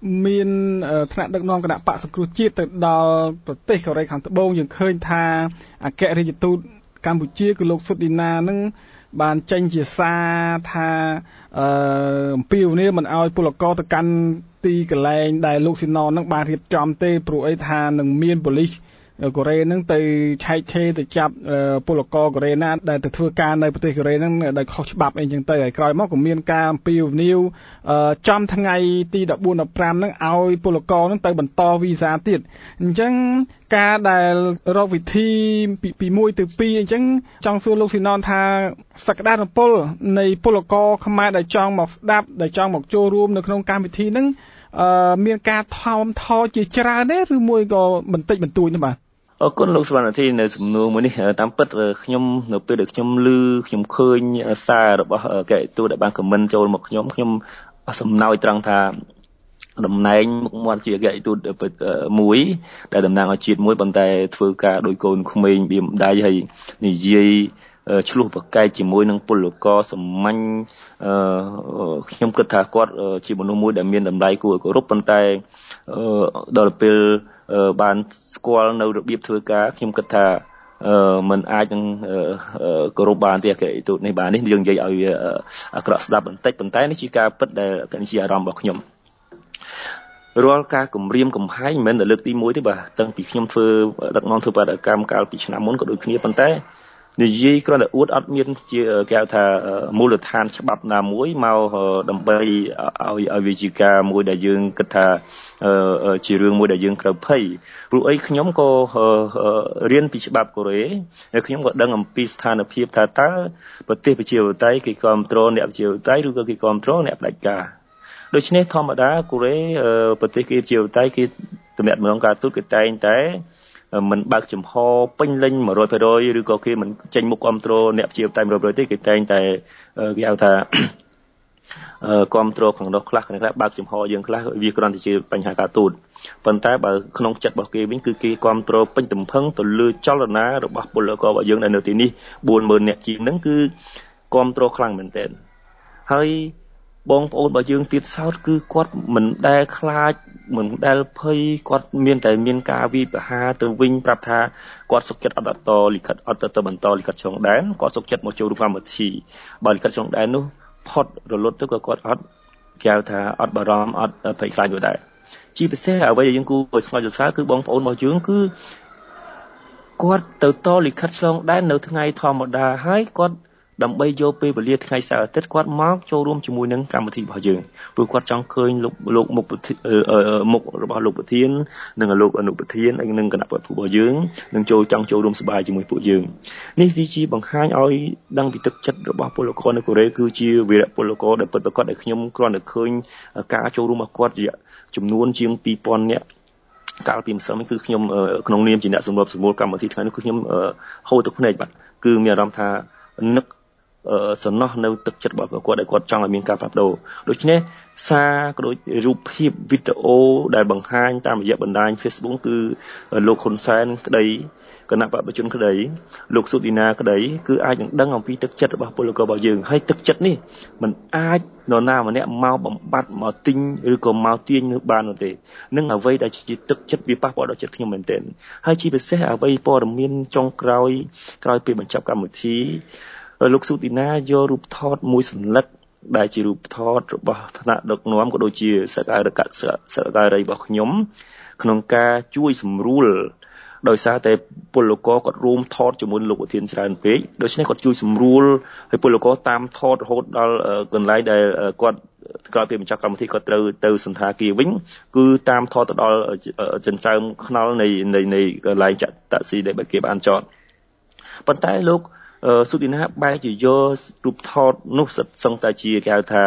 មានថ្នាក់ដឹកនាំគណៈបក្សសង្គ្រោះជាតិទៅដល់ប្រទេសកូរ៉េខាងត្បូងយើងឃើញថាអគ្គរដ្ឋទូតកម្ពុជាគឺលោកសុឌីណានឹងបានចេញជាសារថាអំពាវនាវមិនឲ្យពលករទៅកាន់ទីកន្លែងដែលលោកស៊ីណននឹងបានរៀបចំទេព្រោះអីថានឹងមានប៉ូលីសកូរ៉េនឹងទៅឆែកឆេរទៅចាប់ពលករកូរ៉េណាដែលទៅធ្វើការនៅប្រទេសកូរ៉េនឹងដោយខុសច្បាប់អីចឹងទៅហើយក្រោយមកក៏មានការអំពាវនាវចំថ្ងៃទី14 15ហ្នឹងឲ្យពលករនឹងទៅបន្តវីសាទៀតអញ្ចឹងការដែលរកវិធីពី1ទៅ2អញ្ចឹងចង់សួរលោកស៊ីណនថាសក្តានុពលនៃពលករខ្មែរដែលចង់មកស្ដាប់ដែលចង់មកចូលរួមនៅក្នុងកម្មវិធីហ្នឹងមានការថមថយជាច្រើនទេឬមួយក៏បន្តិចបន្តួចទេបាទអរគុណលោកសវណ្ណធីនៅសំណួរមួយនេះតាមពិតខ្ញុំនៅពេលដែលខ្ញុំឮខ្ញុំឃើញសាររបស់កែទូដែលបានខមមិនចូលមកខ្ញុំសំណោយត្រង់ថាតំណែងមុខមាត់ជាអគ្គរដ្ឋទូតមួយដែលតំណាងឲ្យជាតិមួយប៉ុន្តែធ្វើការដោយកូនក្មេងបៀមដៃហើយនិយាយឆ្លោះប្រកែកជាមួយនឹងពលករសាមញ្ញខ្ញុំគិតថាគាត់ជាមនុស្សមួយដែលមានតម្លៃគួរឲ្យគោរពប៉ុន្តែដល់ពេលបានស្គាល់នៅរបៀបធ្វើការខ្ញុំគិតថាมันអាចនឹងគោរពបានទេអគ្គរដ្ឋទូតនេះបាននេះយើងនិយាយឲ្យអាក្រក់ស្ដាប់បន្តិចប៉ុន្តែនេះជាការពិតដែលជាអារម្មណ៍របស់ខ្ញុំរាល់ការគម្រាមកំហែងមិនមែនតែលើកទី1ទេបាទតាំងពីខ្ញុំធ្វើដឹកនាំធ្វើបាតកម្មកាលពីឆ្នាំមុនក៏ដូចគ្នាប៉ុន្តែនិយាយគ្រាន់តែអួតអត់មានជាគេហៅថាមូលដ្ឋានច្បាប់ណាមួយមកដើម្បីឲ្យវិជាការមួយដែលយើងគិតថាជារឿងមួយដែលយើងត្រូវភ័យព្រោះអីខ្ញុំក៏រៀនពីច្បាប់កូរ៉េហើយខ្ញុំក៏ដឹងអំពីស្ថានភាពថាតើប្រទេសប្រជាធិបតេយ្យគេគ្រប់គ្រងអ្នកប្រជាធិបតេយ្យឬក៏គេគ្រប់គ្រងអ្នកផ្ដាច់ការដូច្នេះធម្មតាកូរ៉េប្រទេសគេជាតៃគេតំណាក់ម្ដងការទូតគេតែងតែមិនបើកចំហពេញលេញ 100% ឬក៏គេមិនចេញមុខគ្រប់គ្រងអ្នកជាតែ 100% ទេគេតែងតែគេហៅថាគ្រប់គ្រងខាងនោះខ្លះបើកចំហយើងខ្លះវាគ្រាន់តែជាបញ្ហាការទូតប៉ុន្តែបើក្នុងចិត្តរបស់គេវិញគឺគេគ្រប់គ្រងពេញទំហឹងទៅលើចលនារបស់ពលកររបស់យើងដែលនៅទីនេះ 40000 នាក់ជាងហ្នឹងគឺគ្រប់គ្រងខ្លាំងមែនទែនហើយបងប្អូនរបស់យើងទៀតសោតគឺគាត់មិនដែលខ្លាចមិនដែលភ័យគាត់មានតែមានការវិបហាទៅវិញប្រាប់ថាគាត់សុខចិត្តអត់លិខិតអត់ទៅបន្តលិខិតឆ្លងដែនគាត់សុខចិត្តមកចូលរួមកម្មវិធីបើលិខិតឆ្លងដែននោះផុតរលត់ទៅក៏គាត់អត់គេហៅថាអត់បារម្ភអត់ភ័យខ្លាចនោះដែរជាពិសេសអ្វីដែលយើងគួរឲ្យស្ងើចសរសើរគឺបងប្អូនរបស់យើងគឺគាត់ទៅតលិខិតឆ្លងដែននៅថ្ងៃធម្មតាហើយគាត់ដើម្បីយកពេលវេលាថ្ងៃសៅរ៍អាទិត្យគាត់មកចូលរួមជាមួយនឹងកម្មវិធីរបស់យើងព្រោះគាត់ចង់ឃើញលោកមុខរបស់លោកប្រធាននិងលោកអនុប្រធាននិងគណៈបព្វរបស់យើងនឹងចង់ចូលរួមសប្បាយជាមួយពួកយើងនេះវាជាបង្ហាញឲ្យដឹងពីទឹកចិត្តរបស់ពលករនៅកូរ៉េគឺជាវីរៈពលករដែលពិតប្រាកដដែលខ្ញុំគ្រាន់តែឃើញការចូលរួមរបស់គាត់ចំនួនជាង 2000 នាក់កាលពីម្សិលមិញគឺខ្ញុំក្នុងនាមជាអ្នកសម្របសម្រួលកម្មវិធីថ្ងៃនេះគឺខ្ញុំហូរទឹកភ្នែកបាទគឺមានអារម្មណ៍ថានឹកសំណោះនៅទឹកចិត្តរបស់គាត់ដែលគាត់ចង់ឲ្យមានការផ្លាស់ប្ដូរដូច្នេះសារក៏ដូចរូបភាពវីដេអូដែលបង្ហាញតាមរយៈបណ្ដាញ Facebook គឺលោកហ៊ុនសែនក្តីគណៈបព្វជិជនក្តីលោកសុឌីណាក្តីគឺអាចនឹងដឹងអំពីទឹកចិត្តរបស់ពលកររបស់យើងហើយទឹកចិត្តនេះมันអាចនរណាម្នាក់មកបំបត្តិមកទិញឬក៏មកទាញនោះបាននោះទេនឹងអ្វីដែលជាទឹកចិត្តវាប៉ះពាល់ដល់ចិត្តខ្ញុំមែនទែនហើយជាពិសេសអ្វីព័ត៌មានចុងក្រោយពេលបញ្ចប់កម្មវិធីលោកសុឌីណាយករូបថតមួយសន្លឹកដែលជារូបថតរបស់ថ្នាក់ដឹកនាំក៏ដូចជាសក្ការីរបស់ខ្ញុំក្នុងការជួយសម្រួលដោយសារតែពលករគាត់រួមថតជាមួយលោកប្រធានច្រើនពេកដូច្នេះគាត់ជួយសម្រួលឲ្យពលករតាមថតរហូតដល់កន្លែងដែលគាត់ក្រោយពីបញ្ចប់កម្មវិធីគាត់ត្រូវទៅសន្តាគារវិញគឺតាមថតទៅដល់ចិញ្ចើមថ្នល់នៃកន្លែងចាក់តាក់ស៊ីដែលគេបានចតប៉ុន្តែលោកសុឌីណាបែរជាយករូបថតនោះសឹងតែជាគេហៅថា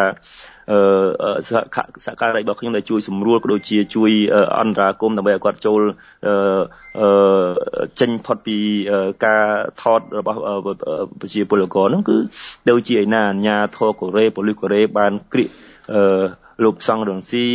សហការីរបស់ខ្ញុំដែលជួយសម្រួលក៏ដូចជាជួយអន្តរាគមន៍ដើម្បីឲ្យគាត់ចូលចេញផុតពីការថតរបស់ប្រជាពលករហ្នឹងគឺដូចជាឯណាអាញាធរកូរ៉េប៉ូលីសកូរ៉េបានគ្រាកលោកសង្ឃរងស៊ី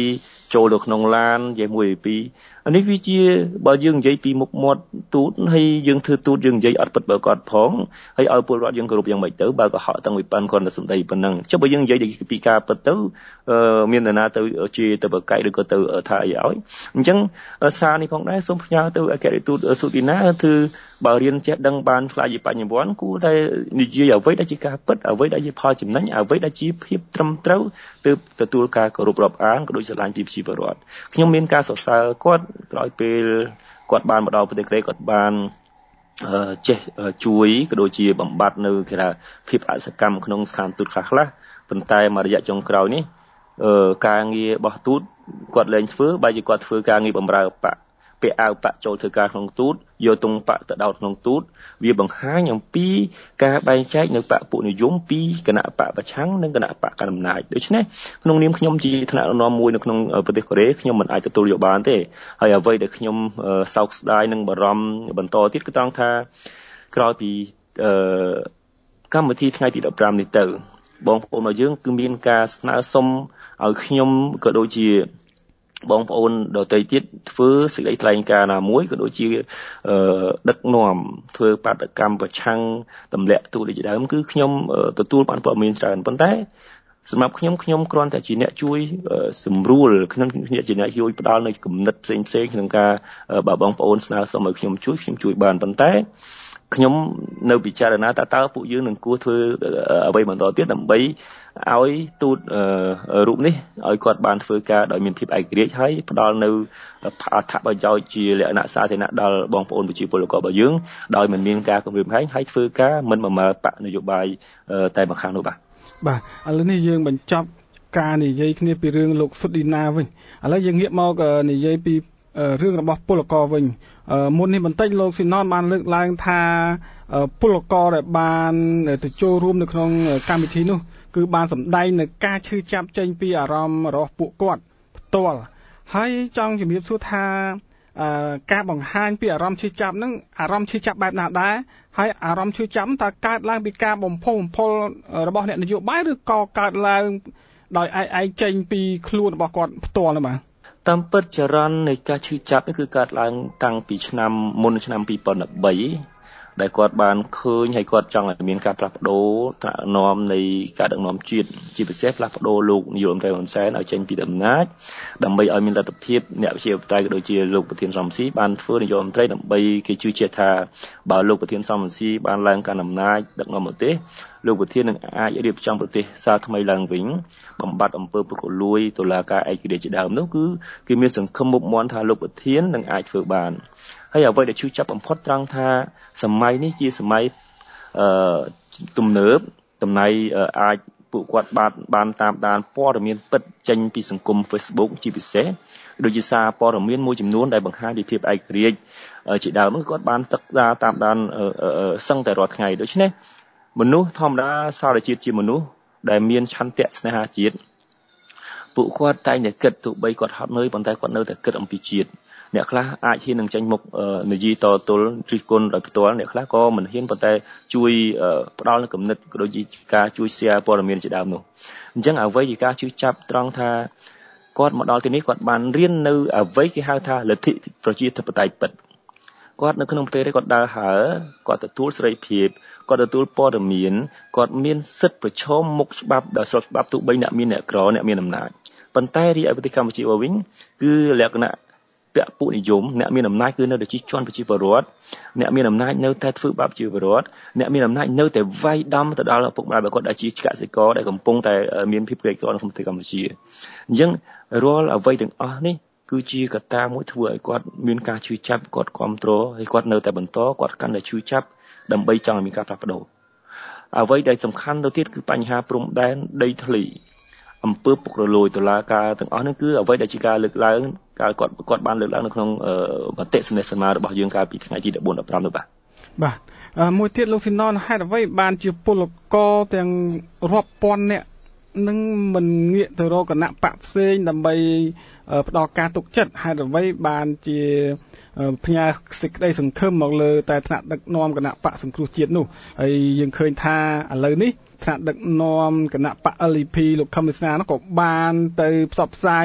ចូលទៅក្នុងឡាននិយាយមួយពីអានេះវាជាបើយើងនិយាយពីមុខមាត់ទូតហើយយើងធ្វើទូតយើងនិយាយអត់ពិតបើគាត់ផងហើយឲ្យពលរដ្ឋយើងគោរពយ៉ាងម៉េចទៅបើកុហកតាំងពីប៉ាន់គាត់ទៅសម្ដីប៉ុណ្ណឹងចុះបើយើងនិយាយពីការពិតទៅមាននរណាទៅជាទៅបកៃឬក៏ទៅថាអីឲ្យអញ្ចឹងសារនេះផងដែរសូមផ្ញើទៅអគ្គរដ្ឋទូតស៊ូឌីណាគឺបើរៀនចេះដឹងបានខ្លាចជាបញ្ញវន្តគួរតែនិយាយអ្វីដែលជាការពិតអ្វីដែលជាផលចំណេញអ្វីដែលជាភាពត្រឹមត្រូវទើបទទួលការគោរពរាប់អានក៏ដូចស្រឡាញ់ពីប្រជាពលរដ្ឋខ្ញុំមានការសរសើរគាត់ក្រោយពេលគាត់បានមកដល់ប្រទេសកូរ៉េគាត់បានចេះជួយក៏ដូចជាបំបត្តិនៅគេថាភាពអសកម្មក្នុងស្ថានទូតខ្លះប៉ុន្តែមករយៈចុងក្រោយនេះការងាររបស់ទូតគាត់លែងធ្វើបែរជាគាត់ធ្វើការងារបម្រើបកពាក់អាវបកចូលធ្វើការក្នុងទូតយកទង់បកទៅដោតក្នុងទូតវាបង្ហាញអំពីការបែងចែកនៅបកពួកនិយមពីគណៈបកប្រឆាំងនិងគណៈបកកណ្ដាលអំណាចដូច្នេះក្នុងនាមខ្ញុំជាថ្នាក់ដឹកនាំមួយនៅក្នុងប្រទេសកូរ៉េខ្ញុំមិនអាចទទួលយកបានទេហើយអ្វីដែលខ្ញុំសោកស្ដាយនិងបារម្ភបន្តទៀតគឺត្រង់ថាក្រោយពីកម្មវិធីថ្ងៃទី15នេះទៅបងប្អូនរបស់យើងគឺមានការស្នើសុំឲ្យខ្ញុំក៏ដូចជាបងប្អូនដទៃទៀតធ្វើសេចក្តីថ្លែងការណ៍ណាមួយក៏ដូចជាដឹកនាំធ្វើបាតកម្មប្រឆាំងទម្លាក់ទូតជាដើមគឺខ្ញុំទទួលបានព័ត៌មានច្រើនប៉ុន្តែសម្រាប់ខ្ញុំគ្រាន់តែជាអ្នកជួយសម្រួលខ្ញុំជាអ្នកជួយផ្ដល់នៅគំនិតផ្សេងក្នុងការបើបងប្អូនស្នើសុំឲ្យខ្ញុំជួយបានប៉ុន្តែខ្ញុំនៅពិចារណាតើពួកយើងនឹងគួរធ្វើអ្វីបន្តទៀតដើម្បីឲ្យទូតរូបនេះឲ្យគាត់បានធ្វើការដោយមានភាពឯករាជ្យហើយផ្ដល់នៅអត្ថប្រយោជន៍ជាលក្ខណៈសាធារណៈដល់បងប្អូនប្រជាពលរដ្ឋរបស់យើងដោយមិនមានការគំរាមកំហែងហើយធ្វើការមិនបម្រើបកនយោបាយតែម្ខាងនោះបាទឥឡូវនេះយើងបញ្ចប់ការនិយាយគ្នាពីរឿងលោកស៊ុតឌីណាវិញឥឡូវយើងងាកមកនិយាយពីរឿងរបស់ពលករវិញមុននេះបន្តិចលោកស៊ីណនបានលើកឡើងថាពលករដែលបានទៅចូលរួមនៅក្នុងកម្មវិធីនោះគឺបានសម្ដែងនៅការឈឺចាប់ចេញពីអារម្មណ៍របស់ពួកគាត់ផ្ទាល់ហើយចង់ជំរាបសួរថាការបង្ហាញពីអារម្មណ៍ឈឺចាប់ហ្នឹងអារម្មណ៍ឈឺចាប់បែបណាដែរហើយអារម្មណ៍ឈឺចាប់តើកើតឡើងពីការបំផុសបំផុលរបស់អ្នកនយោបាយឬក៏កើតឡើងដោយឯងចេញពីខ្លួនរបស់គាត់ផ្ទាល់នោះបាទតាមពិតចរន្តនៃការឈឺចាប់នេះគឺកើតឡើងតាំងពីមុនឆ្នាំ2013ដែលគាត់បានឃើញហើយគាត់ចង់ឲ្យមានការផ្លាស់ប្ដូរថ្នាក់ដឹកនាំនៃការដឹកនាំជាតិជាពិសេសផ្លាស់ប្ដូរលោកនាយករដ្ឋមន្ត្រីហ៊ុនសែនឲ្យចេញពីអំណាចដើម្បីឲ្យមានលទ្ធភាពអ្នកវិជាបតៃក៏ដូចជាលោកប្រធានសំស៊ីបានធ្វើនាយករដ្ឋមន្ត្រីដើម្បីគេជឿជាក់ថាបើលោកប្រធានសំស៊ីបានឡើងកាន់អំណាចដឹកនាំប្រទេសលោកប្រធាននឹងអាចរៀបចំប្រទេសសាថ្មីឡើងវិញបំបត្តិអំពើពុករលួយតុលាការឯករាជ្យជាដើមនោះគឺគេមានសង្ឃឹមមុខមាត់ថាលោកប្រធាននឹងអាចធ្វើបានហើយអ្វីដែលឈឺចាប់បំផុតត្រង់ថាសម័យនេះជាសម័យទំនើបតំណែងអាចពួកគាត់បានតាមដានព័ត៌មានពិតចេញពីសង្គម Facebook ជាពិសេសដូចជាសារព័ត៌មានមួយចំនួនដែលបង្ហាញពីភាពឯករាជ្យជាដើមគាត់បានសិក្សាតាមដានសឹងតែរាល់ថ្ងៃដូច្នេះមនុស្សធម្មតាសារជាតិជាមនុស្សដែលមានឆន្ទៈស្នេហាជាតិពួកគាត់តែងតែគិតទោះបីគាត់ហត់នឿយប៉ុន្តែគាត់នៅតែគិតអំពីជាតិអ្នកខ្លះអាចហ៊ាននឹងចេញមុខនិយាយតទល់រិះគន់ដោយផ្ទាល់អ្នកខ្លះក៏មិនហ៊ានប៉ុន្តែជួយផ្ដល់នូវគំនិតក៏ដូចជាការជួយ share ព័ត៌មានជាដើមនោះអញ្ចឹងអ្វីជាការជឿចាប់ត្រង់ថាគាត់មកដល់ទីនេះគាត់បានរៀននៅអ្វីគេហៅថាលទ្ធិប្រជាធិបតេយ្យពិតគាត់នៅក្នុងប្រទេសគាត់ដើរហើរគាត់ទទួលសេរីភាពគាត់ទទួលព័ត៌មានគាត់មានសិទ្ធិប្រឈមមុខច្បាប់ដោយស្របច្បាប់ទោះបីអ្នកមានអ្នកក្រអ្នកមានអំណាចប៉ុន្តែរីឯប្រទេសកម្ពុជាវិញគឺលក្ខណៈពពួកនិយមអ្នកមានអំណាចគឺនៅតែជិះជាន់ប្រជាពលរដ្ឋអ្នកមានអំណាចនៅតែធ្វើបាបប្រជាពលរដ្ឋអ្នកមានអំណាចនៅតែវាយដំទៅដល់ឪពុកម្ដាយរបស់គាត់ដែលជាកសិករដែលកំពុងតែមានភាពក្រីក្រនៅក្នុងប្រទេសកម្ពុជាអញ្ចឹងរាល់អ្វីទាំងអស់នេះគឺជាកត្តាមួយធ្វើឲ្យគាត់មានការឈឺចាប់គាត់គ្រប់គ្រងហើយគាត់នៅតែបន្តគាត់កាន់តែឈឺចាប់ដើម្បីចង់ឲ្យមានការផ្លាស់ប្ដូរអ្វីដែលសំខាន់ទៅទៀតគឺបញ្ហាព្រំដែនដីធ្លីអំពើពុករលួយតុលាការទាំងអស់នេះគឺអ្វីដែលជាការលើកឡើងគាត់បានលើកឡើងនៅក្នុងមតិសន្និសីទរបស់យើងកាលពីថ្ងៃទី14 15នោះបាទមួយទៀតលោកស៊ីណនហេតុអ្វីបានជាពលករទាំងរាប់ពាន់នាក់នឹងមិនងាកទៅរកគណៈបកផ្សេងដើម្បីផ្ដល់ការទុកចិត្តហេតុអ្វីបានជាផ្ញើសេចក្តីសង្ឃឹមមកលើតែថ្នាក់ដឹកនាំគណៈបកសង្គ្រោះជាតិនោះហើយយើងឃើញថាឥឡូវនេះថ្នាក់ដឹកនាំគណៈបក LDP លោកខឹមវិសានោះក៏បានទៅផ្សព្វផ្សាយ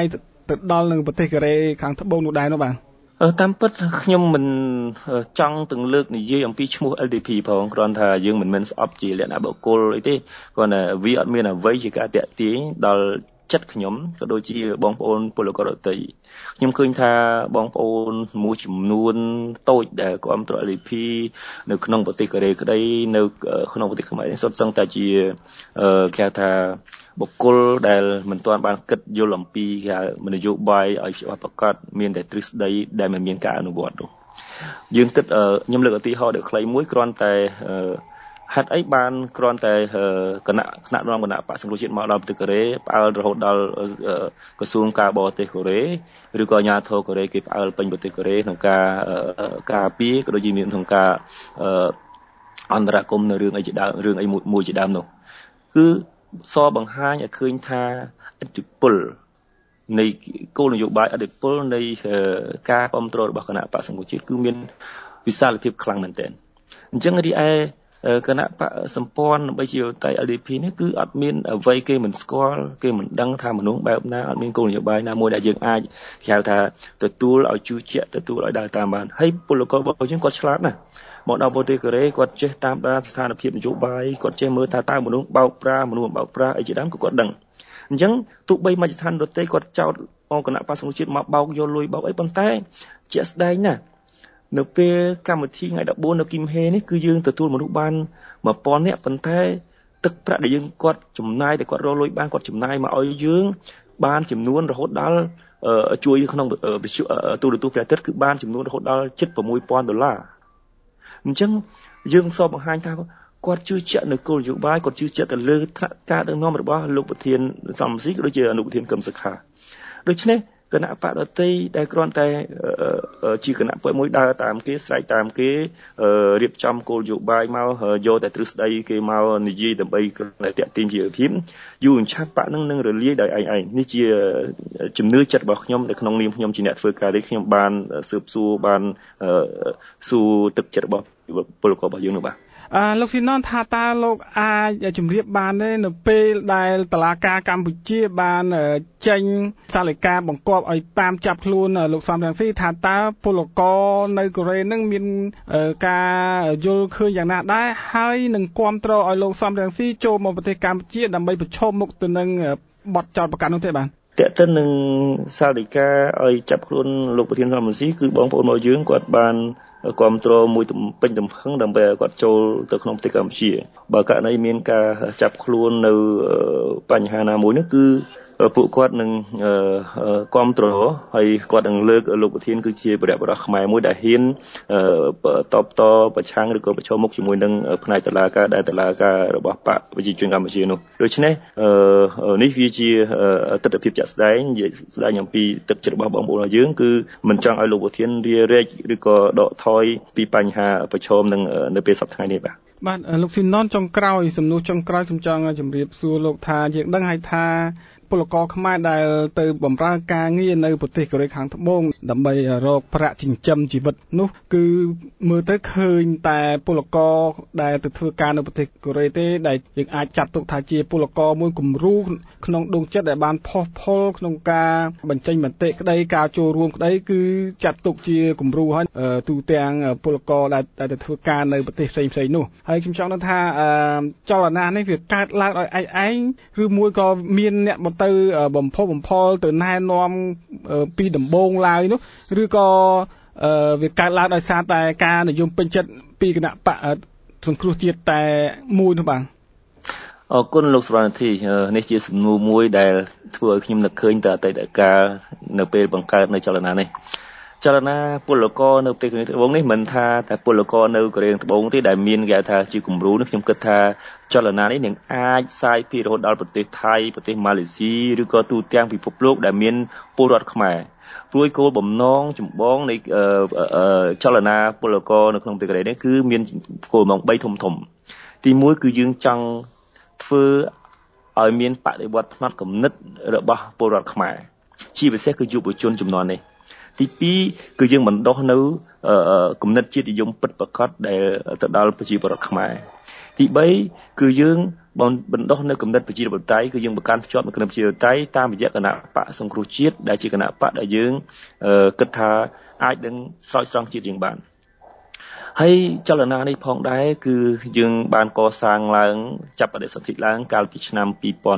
ទៅដល់នៅប្រទេសកូរ៉េខាងត្បូងនោះដែរនោះបាទតាមពិតខ្ញុំមិនចង់ទាំងលើកនិយាយអំពីឈ្មោះ LDP ផងគ្រាន់ថាយើងមិនមែនស្អប់ជាលក្ខណៈបុគ្គលអីទេគ្រាន់តែវាអត់មានអ្វីជាការតាក់ទាញដល់ចិត្តខ្ញុំក៏ដូចជាបងប្អូនពលករដទៃខ្ញុំឃើញថាបងប្អូនមួយចំនួនតូចដែលគ្រប់គ្រង LDP នៅក្នុងប្រទេសកូរ៉េក្តីនៅក្នុងប្រទេសខ្មែរនេះសុទ្ធសឹងតែជាគេហៅថាបុគ្គលដែលមិនទាន់បានគិតយល់អំពីនយោបាយឲ្យច្បាស់ប្រកបមានតែទ្រឹស្ដីដែលមិនមានការអនុវត្តនោះយើងគិតខ្ញុំលើកឧទាហរណ៍ដ៏ខ្លីមួយគ្រាន់តែហេតុអីបានគ្រាន់តែគណៈនាំគណៈបក្សសង្គ្រោះជាតិមកដល់ប្រទេសកូរ៉េផ្អើលរហូតដល់ក្រសួងការបរទេសកូរ៉េឬក៏អាជ្ញាធរកូរ៉េគេផ្អើលពេញប្រទេសកូរ៉េក្នុងការការពារក៏ដូចជាមានក្នុងការអន្តរាគមន៍នៅរឿងអីជាដើមរឿងអីមួយជាដើមនោះគឺសបង្ហាញឲ្យឃើញថាឥទ្ធិពលនៃគោលនយោបាយឥទ្ធិពលនៃការគ្រប់គ្រងរបស់គណៈបក្សសង្គ្រោះជាតិគឺមានវិសាលភាពខ្លាំងមែនទែនអញ្ចឹងរីឯគណៈបកសម្ព័ន្ធដើម្បីជាតៃ LDP នេះគឺអត់មានអ្វីគេមិនស្គាល់គេមិនដឹងថាមនុស្សបែបណាអត់មានគោលនយោបាយណាមួយដែលយើងអាចគេហៅថាទទួលឲ្យជឿជាក់ទទួលឲ្យដើរតាមបានហើយពលកររបស់យើងគាត់ឆ្លាតណាស់មកដល់ប្រទេសកូរ៉េគាត់ចេះតាមដានស្ថានភាពនយោបាយគាត់ចេះមើលថាតើមនុស្សបោកប្រាស់មនុស្សបោកប្រាស់អីជាដើមក៏គាត់ដឹងអញ្ចឹងទោះបីមជ្ឈដ្ឋានដទៃគាត់ចោទអង្គគណៈបក្សសង្គ្រោះជាតិមកបោកយកលុយបោកអីប៉ុន្តែជាក់ស្ដែងណានៅពេលកម្មវិធីថ្ងៃ14នៅគីមហេនេះគឺយើងទទួលមនុស្សបាន 1000 នាក់ប៉ុន្តែទឹកប្រាក់ដែលយើងគាត់ចំណាយដែលគាត់រកលុយបានគាត់ចំណាយមកឲ្យយើងបានចំនួនរហូតដល់ជួយក្នុងទូរទស្សន៍ព្រះអាទិត្យគឺបានចំនួនរហូតដល់ជិត$6000អញ្ចឹងយើងសពបង្ហាញថាគាត់ជឿជាក់នៅគោលនយោបាយគាត់ជឿជាក់ទៅលើការដឹកនាំរបស់លោកប្រធានសំស៊ីក៏ដូចជាអនុប្រធានកឹមសុខាដូច្នេះគណៈបកដទៃដែលគ្រាន់តែជាគណៈបកមួយដើរតាមគេស្រែកតាមគេរៀបចំគោលនយោបាយមកយកតែទ្រឹស្ដីគេមកនិយាយដើម្បីតាក់ទាញជីវភាពយូរអញ្ឆាប់បកនឹងរលាយដោយឯងនេះជាជំនឿចិត្តរបស់ខ្ញុំនៅក្នុងនាមខ្ញុំជាអ្នកធ្វើការនេះខ្ញុំបានស៊ើបសួរបានសួរទឹកចិត្តរបស់ពលកររបស់យើងនោះបាទលោកស៊ីណនថាតើលោកអាចជម្រាបបានទេនៅពេលដែលតុលាការកម្ពុជាបានចេញសាលិកាបង្គាប់ឲ្យតាមចាប់ខ្លួនលោកសំរងស៊ីថាតើពលករនៅកូរ៉េនឹងមានការយល់ឃើញយ៉ាងណាដែរហើយនឹងគាំទ្រឲ្យលោកសំរងស៊ីចូលមកប្រទេសកម្ពុជាដើម្បីប្រឈមមុខទៅនឹងបទចោទប្រកាន់នោះទេបាទតើទៅនឹងសាលិកាឲ្យចាប់ខ្លួនលោកប្រធានសំរងស៊ីគឺបងប្អូនរបស់យើងគាត់បានគាំទ្រមួយពេញទំហឹងដើម្បីឲ្យគាត់ចូលទៅក្នុងប្រទេសកម្ពុជាបើករណីមានការចាប់ខ្លួននៅបញ្ហាណាមួយនោះគឺពួកគាត់នឹងគាំទ្រហើយគាត់នឹងលើកលោកប្រធានគឺជាបរិបទខ្មែរមួយដែលហ៊ានតបតប្រឆាំងឬក៏ប្រឈមមុខជាមួយនឹងផ្នែកតុលាការដែលតុលាការរបស់បកប្រជាជនកម្ពុជានោះដូច្នេះនេះវាជាទស្សនវិជ្ជាជាក់ស្ដែងនិយាយស្ដែងអំពីទឹកចិត្តរបស់បងប្អូនរបស់យើងគឺមិនចង់ឲ្យលោកប្រធានរារែកឬក៏ដកថយពីបញ្ហាប្រឈមនឹងនៅពេលសប្តាហ៍ថ្ងៃនេះបាទលោកស៊ីណនចុងក្រោយសំណួរចុងក្រោយខ្ញុំចង់ជម្រាបសួរលោកថាយើងដឹងហើយថាពលករខ្មែរដែលទៅបម្រើការងារនៅប្រទេសកូរ៉េខាងត្បូងដើម្បីរកប្រាក់ចិញ្ចឹមជីវិតនោះគឺមើលទៅឃើញតែពលករដែលទៅធ្វើការនៅប្រទេសកូរ៉េទេដែលយើងអាចចាត់ទុកថាជាពលករមួយគំរូក្នុងដួងចិត្តដែលបានផុសផុលក្នុងការបញ្ចេញមតិក្តីការចូលរួមក្តីគឺចាត់ទុកជាគំរូហើយទូទាំងពលករដែលទៅធ្វើការនៅប្រទេសផ្សេងៗនោះហើយខ្ញុំចង់ដឹងថាចលនានេះវាកើតឡើងដោយឯងឬមួយក៏មានអ្នកទៅបំផលទៅណែនាំពីដំបូងឡើយនោះឬក៏វាកើតឡើងដោយសារតែការនិយមពេញចិត្តពីគណៈបកសង្គ្រោះជាតិតែមួយនោះបាទអរគុណលោកសវណ្ណធីនេះជាសំណួរមួយដែលធ្វើឲ្យខ្ញុំនឹកឃើញទៅអតីតកាលនៅពេលបង្កើតនៅចលនានេះចលនាពលករនៅប្រទេសកូរ៉េត្បូងនេះមិនថាតែពលករនៅកូរ៉េត្បូងទេដែលមានគេថាជាគំរូនេះខ្ញុំគិតថាចលនានេះនឹងអាចសាយភាយរហូតដល់ប្រទេសថៃប្រទេសម៉ាឡេស៊ីឬក៏ទូទាំងពិភពលោកដែលមានពលរដ្ឋខ្មែរព្រួយគោលបំណងចម្បងនៃចលនាពលករនៅក្នុងប្រទេសកូរ៉េនេះគឺមានគោលបំណង3ធំទី1គឺយើងចង់ធ្វើឲ្យមានបដិវត្តផ្នត់គំនិតរបស់ពលរដ្ឋខ្មែរជាពិសេសគឺយុវជនជំនាន់នេះទី2គឺយើងបណ្ដុះនៅគំនិតជាតិនិយមពិតប្រាកដដែលទៅដល់ប្រជាពលរដ្ឋខ្មែរទី3គឺយើងបណ្ដុះនៅគំនិតប្រជាធិបតេយ្យគឺយើងបង្កើនភ្ជាប់នៅគំនិតប្រជាធិបតេយ្យតាមរយៈគណៈបកសង្គ្រោះជាតិដែលជាគណៈបកដែលយើងគិតថាអាចនឹងស្រោចស្រង់ជាតិយើងបានហើយចលនានេះផងដែរគឺយើងបានកសាងឡើងចាប់បដិសន្ធិឡើងកាលពីឆ្នាំ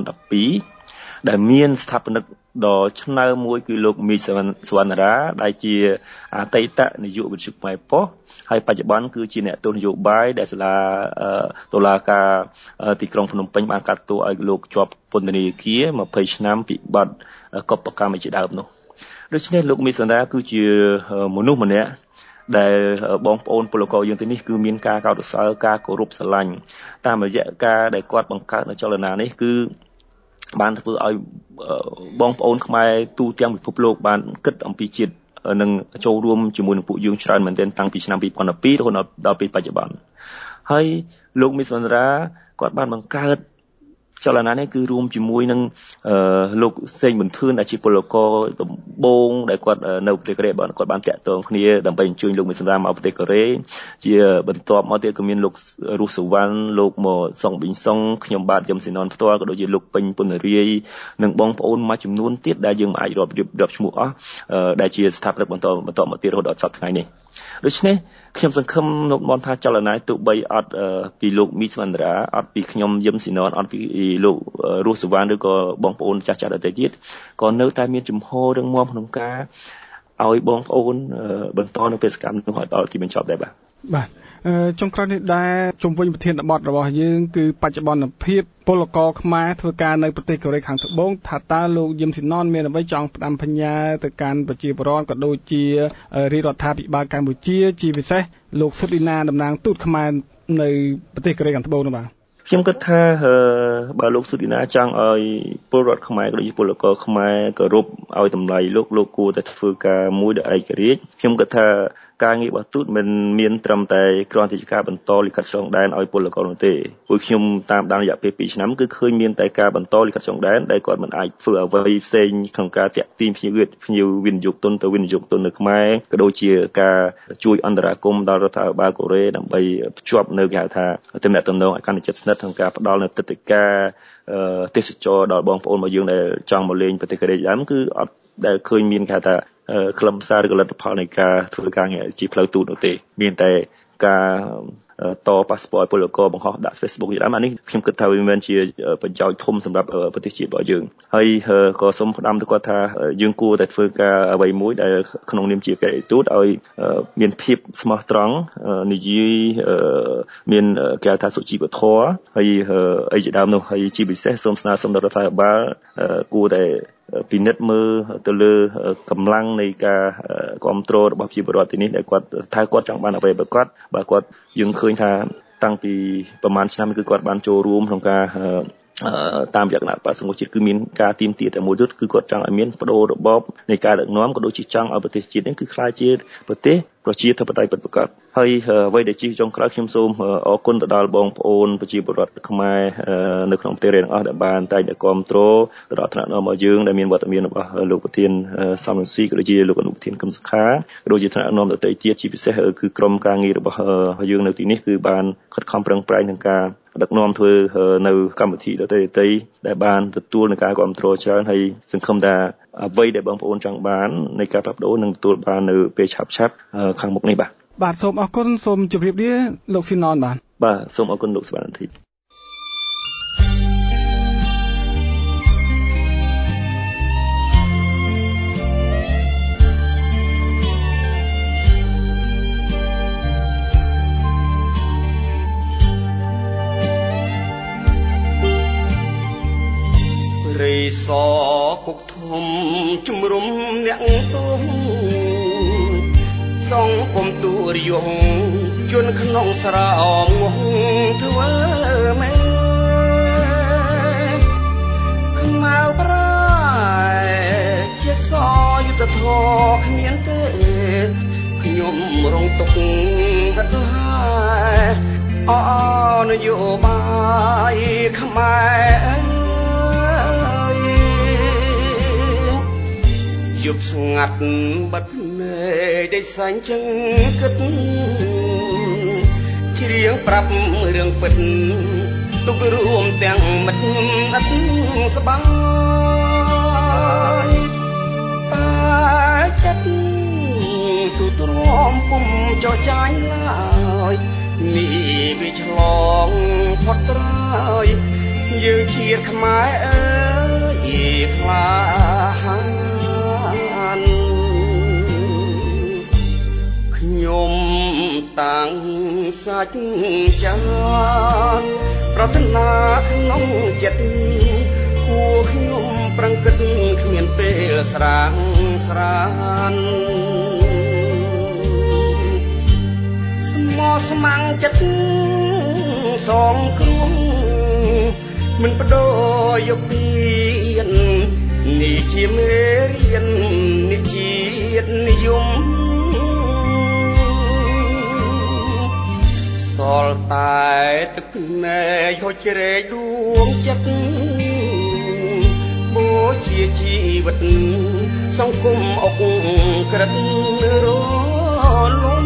2012ដែលមានស្ថាបនិកដ៏ឆ្នើមមួយគឺលោកមីសវណ្ណរាដែលជាអតីតនាយកវិទ្យុខ្មែរប៉ុស្តិ៍ហើយបច្ចុប្បន្នគឺជាអ្នកទស្សនយោបាយដែលសាលាតុលាការទីក្រុងភ្នំពេញបានកាត់ទោសឲ្យលោកជាប់ពន្ធនាគារ20ឆ្នាំពីបទកុបកម្មជាដើមនោះដូច្នេះលោកមីសវណ្ណរាគឺជាមនុស្សម្នាក់ដែលបងប្អូនពលករយើងទីនេះគឺមានការកោតសរសើរការគោរពស្រឡាញ់តាមរយៈការដែលគាត់បង្កើតនៅចលនានេះគឺបានធ្វើឲ្យបងប្អូនខ្មែរទូទាំងពិភពលោកបានគិតអំពីជាតិនិងចូលរួមជាមួយនឹងពួកយើងច្រើនមែនទែនតាំងពីឆ្នាំ2012រហូតដល់ពេលបច្ចុប្បន្នហើយលោកមីសវណ្ណរាគាត់បានបង្កើតចលនានេះគឺរួមជាមួយនឹងលោកសេងប៊ុនធឿនដែលជាពលករដំបងដែលគាត់នៅប្រទេសកូរ៉េគាត់បានតាក់ទងគ្នាដើម្បីអញ្ជើញលោកមីសវណ្ណរាមកប្រទេសកូរ៉េជាបន្ទាប់មកទៀតក៏មានលោករស់សុវណ្ណលោកមកសុងប៊ីងសុងខ្ញុំបាទយឹមស៊ីណនផ្ទាល់ក៏ដូចជាលោកពេញពុនរាយនិងបងប្អូនមួយចំនួនទៀតដែលយើងមិនអាចរាប់ឈ្មោះអស់ដែលជាស្ថាបនិកបន្តមកទៀតរហូតដល់សប្តាហ៍ថ្ងៃនេះដូច្នេះខ្ញុំសង្ឃឹមលោកមនថាចលនាទោះបីអត់ពីលោកមីសវណ្ណរាអត់ពីខ្ញុំយឹមស៊ីណនអត់ពីលោករស់សុវណ្ណឬក៏បងប្អូនចាស់ៗដទៃទៀតក៏នៅតែមានជំហររឹងមាំក្នុងការឲ្យបងប្អូនបន្តនៅបេសកកម្មនោះឲ្យដល់ទីបញ្ចប់ដែរបាទចុងក្រោយនេះដែរជុំវិញប្រធានបទរបស់យើងគឺបច្ចុប្បន្នភាពពលករខ្មែរធ្វើការនៅប្រទេសកូរ៉េខាងត្បូងថាតើលោកយឹមស៊ីណនមានអ្វីចង់ផ្ដាំបញ្ញាទៅកាន់ប្រជាពលរដ្ឋក៏ដូចជារាជរដ្ឋាភិបាលកម្ពុជាជាពិសេសលោកសុឌីណាតំណាងទូតខ្មែរនៅប្រទេសកូរ៉េខាងត្បូងនោះបាទខ្ញុំគិតថាបើលោកសុឌីណាចង់ឲ្យពលរដ្ឋខ្មែរក៏ដូចជាពលករខ្មែរគោរពឲ្យតម្លៃលោកគួរតែធ្វើការមួយដោយឯករាជ្យខ្ញុំគិតថាការងាររបស់ទូតមិនមានត្រឹមតែគ្រាន់តែជាការបន្តលិខិតឆ្លងដែនឲ្យពលករនោះទេព្រោះខ្ញុំតាមដានរយៈពេល2ឆ្នាំគឺឃើញមានតែការបន្តលិខិតឆ្លងដែនដែលគាត់មិនអាចធ្វើអ្វីផ្សេងក្នុងការតាក់ទាញភ្ញៀវវិនិយោគទុនទៅវិនិយោគទុននៅខ្មែរក៏ដូចជាការជួយអន្តរាគមន៍ដល់រដ្ឋាភិបាលកូរ៉េដើម្បីភ្ជាប់នៅគេហៅថាទំនាក់ទំនងឲ្យកាន់តែជិតស្និទ្ធក្នុងការផ្ដល់នូវទិដ្ឋាការទេសចរដល់បងប្អូនរបស់យើងដែលចង់មកលេងប្រទេសកូរ៉េដើមគឺអត់ដែលឃើញមានគេហៅថាខ្លឹមសារឬលទ្ធផលនៃការធ្វើការងារជាផ្លូវទូតនោះទេមានតែការតប៉ាសពតពលករបង្ហោះដាក់ Facebook ជាដើមអានេះខ្ញុំគិតថាវាមិនមែនជាប្រយោជន៍ធំសម្រាប់ប្រទេសជាតិរបស់យើងហើយក៏សូមផ្ដាំទៅគាត់ថាយើងគួរតែធ្វើការអ្វីមួយដែលក្នុងនាមជាកិច្ចទូតឲ្យមានភាពស្មោះត្រង់និយាយមានគេហៅថាសុជីវធម៌ហើយអីជាដើមនោះហើយជាពិសេសសូមស្នើសុំដល់រដ្ឋាភិបាលគួរតែពិនិត្យមើលទៅលើកម្លាំងនៃការគ្រប់គ្រងរបស់ប្រជាពលរដ្ឋទីនេះដែលគាត់ថាគាត់ចង់បានអ្វីបើគាត់យើងឃើញថាតាំងពីប្រហែលឆ្នាំគឺគាត់បានចូលរួមក្នុងការតាមរយៈគណៈបក្សសង្គមជាតិគឺមានការទាមទារតែមួយទៀតគឺគាត់ចង់ឲ្យមានបដូររបបនៃការដឹកនាំក៏ដូចជាចង់ឲ្យប្រទេសជាតិនេះគឺក្លាយជាប្រទេសប្រជាធិបតេយ្យពិតប្រាកដហើយអ្វីដែលជាចុងក្រោយខ្ញុំសូមអរគុណទៅដល់បងប្អូនប្រជាពលរដ្ឋខ្មែរនៅក្នុងប្រទេសទាំងអស់ដែលបានតែងតែគ្រប់គ្រងទៅដល់ថ្នាក់នាំរបស់យើងដែលមានវត្តមានរបស់លោកប្រធានសំរងស៊ីក៏ដូចជាលោកអនុប្រធានគឹមសុខាក៏ដូចជាថ្នាក់នាំដទៃទៀតជាពិសេសគឺក្រុមការងាររបស់យើងនៅទីនេះគឺបានខិតខំប្រឹងប្រែងក្នុងការដឹកនាំធ្វើនៅកម្មវិធីដទៃដែលបានទទួលនឹងការគ្រប់គ្រងច្រើនហើយសង្ឃឹមថាអ្វីដែលបងប្អូនចង់បាននៃការផ្លាស់ប្ដូរនឹងទទួលបាននៅពេលឆាប់ខាងមុខនេះបាទសូមអរគុណសូមជម្រាបលាលោកស៊ីណនបាទសូមអរគុណលោកសវណ្ណធីសគុកធំជំរុំអ្នកទោសសងគុំទូរយងជន់ក្នុងស្រោមងធ្វើមែខ្មៅប្រែជាសយុទ្ធធរគ្មានទេខ្ញុំរងទុកហិតហើយអនយោបាយខ្មែរយប់ស្ងាត់បិទភ្នែកដែលសាញ់ចឹងគិតច្រៀងប្រាប់រឿងពិតទុករួមទាំងមិត្តអត់ស្បាយតែចិត្តសុទ្រាំពុំចោះចាញ់ឡើយនេះវាឆ្លងផុតត្រើយយើងជាតិខ្មែរអើយខ្លាហានខ្ញុំតាំងសាច់ចានប្រាថ្នាក្នុងចិត្តគួរខ្ញុំប្រឹងគិតគ្មានពេលស្រាងស្រានស្មោះស្ម័គ្រចិត្តសងគ្រោះមិនបដូរយកពៀននេះជាមេរៀននេះជាតិនិយមសល់តែទឹកភ្នែកហូចជ្រែកដួងចិត្តបូជាជីវិតសង្គមអុកក្រិតរលំ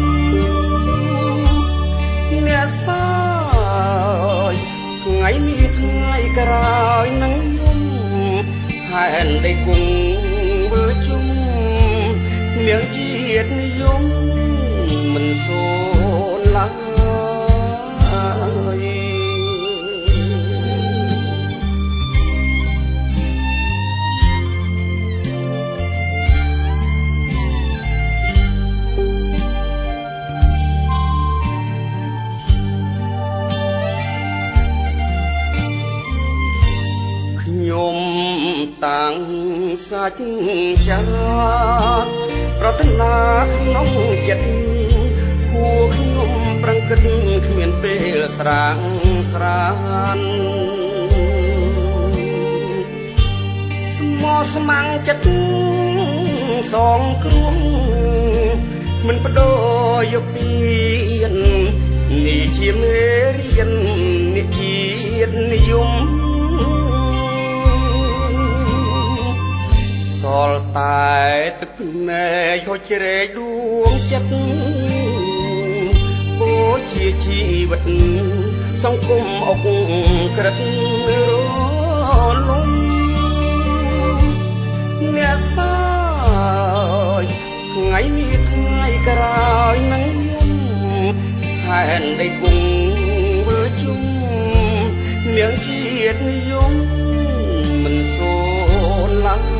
អ្នកសាយថ្ងៃនេះថ្ងៃក្រោយនឹងយំហែនដីគង់វិលជុំនាងជាតិនិយមមិនសូនឡើយតាំងសាច់ចានប្រាថ្នាក្នុងចិត្តគួរខ្ញុំប្រឹងគិតគ្មានពេលស្រាងស្រានស្មោះស្ម័គ្រចិត្តសងគ្រោះមិនបដូរយកពៀននេះជាមេរៀននេះជាតិនិយមសល់តែទឹកភ្នែកហូចជ្រែកដួងចិត្តបូជាជីវិតសង្គមអុកក្រិតរលំអ្នកសាយថ្ងៃនេះថ្ងៃក្រោយនឹងយំហែនដីគង់វិលជុំនាងជាតិនិយមមិនសូនឡើយ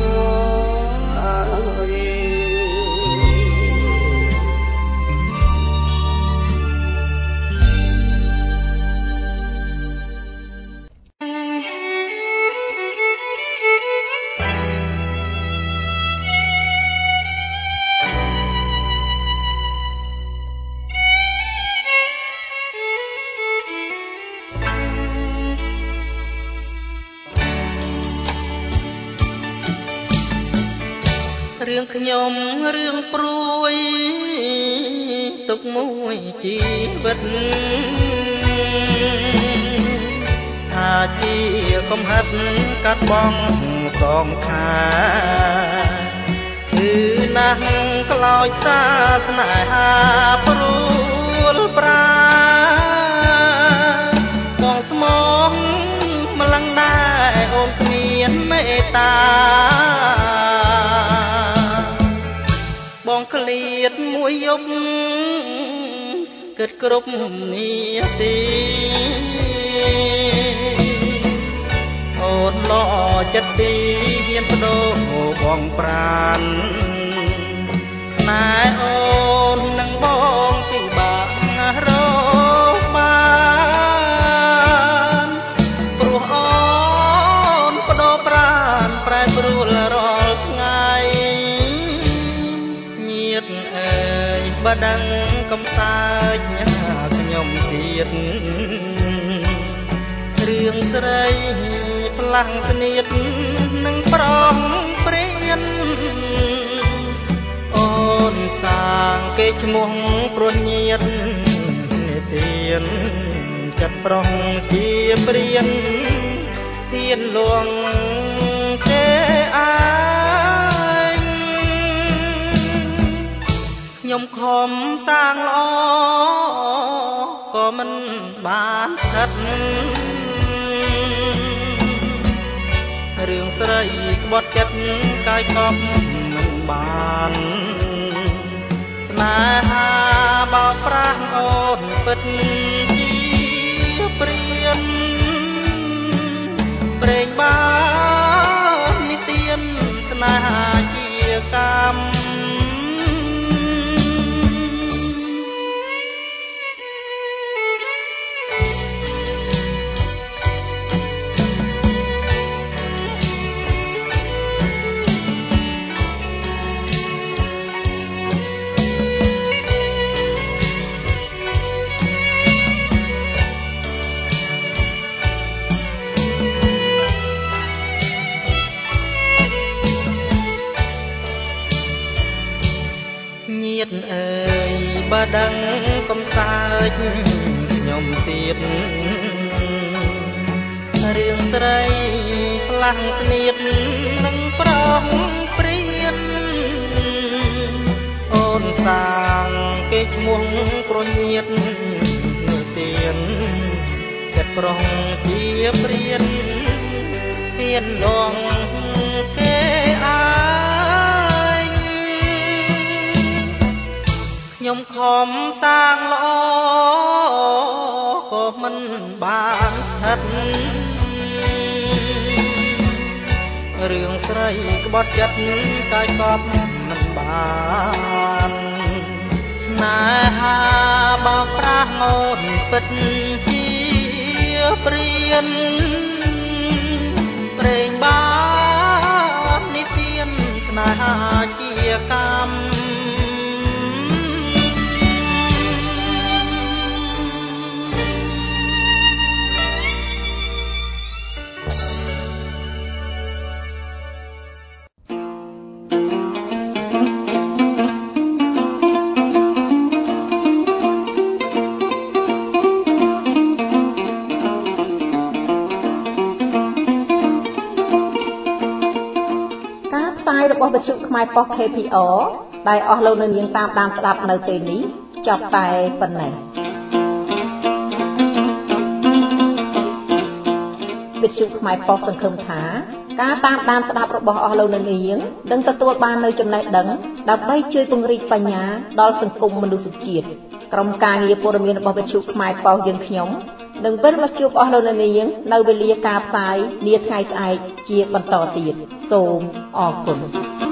រឿងខ្ញុំរឿងព្រួយទុកមួយជីវិតថាជាកំហិតកាត់បងសងខាគឺណាស់ខ្លោចសាស្នេហាព្រួលប្រាបងស្មោះម្លឹងដែរអូនគ្មានមេត្តាបងក្លៀតមួយយប់គិតគ្រប់នាទីអូនល្អចិត្តទីហ៊ានបដូរបងប្រានស្នេហ៍អូននឹងបងពិបាករកបានព្រោះអូនបដូរប្រានប្រែប្រួលរាល់ថ្ងៃបើដឹងកំសើចខ្ញុំទៀតរឿងស្រីផ្លាំងស្នៀតនឹងប្រងព្រានអូនសាងគេឈ្មោះព្រោះញាតនិទានចិត្តប្រុសជាព្រានហ៊ានលួងទេអាខ្ញុំខំសាងល្អក៏មិនបានស្ថិតស្រីក្បត់ចិត្តកាយកប់មិនបានស្នេហាបោកប្រាស់អូនពិតជាព្រានព្រេងបាននិទានស្នេហាជាកម្មអើយបើដឹងកំសើចខ្ញុំទៀតរឿងស្រីផ្លាំងស្នៀតនឹងប្រងព្រានអូនសាងគេឈ្មោះប្រញាតនៅទៀនចិត្តប្រុងជាព្រានហ៊ានដងគេអាខ្ញុំខំសាងល្អក៏មិនបានស្ថិតរឿងស្រីក្បត់ចិត្តកាយកប់មិនបានស្នេហាបោកប្រាស់អូនពិតជាព្រានព្រេងបាននិទានស្នេហាជាកម្មរបស់វិទ្យុខ្មែរប៉ុស្តិ៍ KPR ដែលអស់លោកអ្នកនាងតាមដានស្ដាប់នៅពេលនេះចប់តែប៉ុណ្ណេះវិទ្យុខ្មែរប៉ុស្តិ៍សង្ឃឹមថាការតាមដានស្ដាប់របស់អស់លោកអ្នកនាងនឹងទទួលបាននូវចំណេះដឹងដើម្បីជួយពង្រីកបញ្ញាដល់សង្គមមនុស្សជាតិក្រុមការងារព័ត៌មានរបស់វិទ្យុខ្មែរប៉ុស្តិ៍យើងខ្ញុំនឹងវិលមកជួបអស់លោកអ្នកនាងនៅវេលាការផ្សាយនាថ្ងៃស្អែកជាបន្តទៀតសូមអរគុណ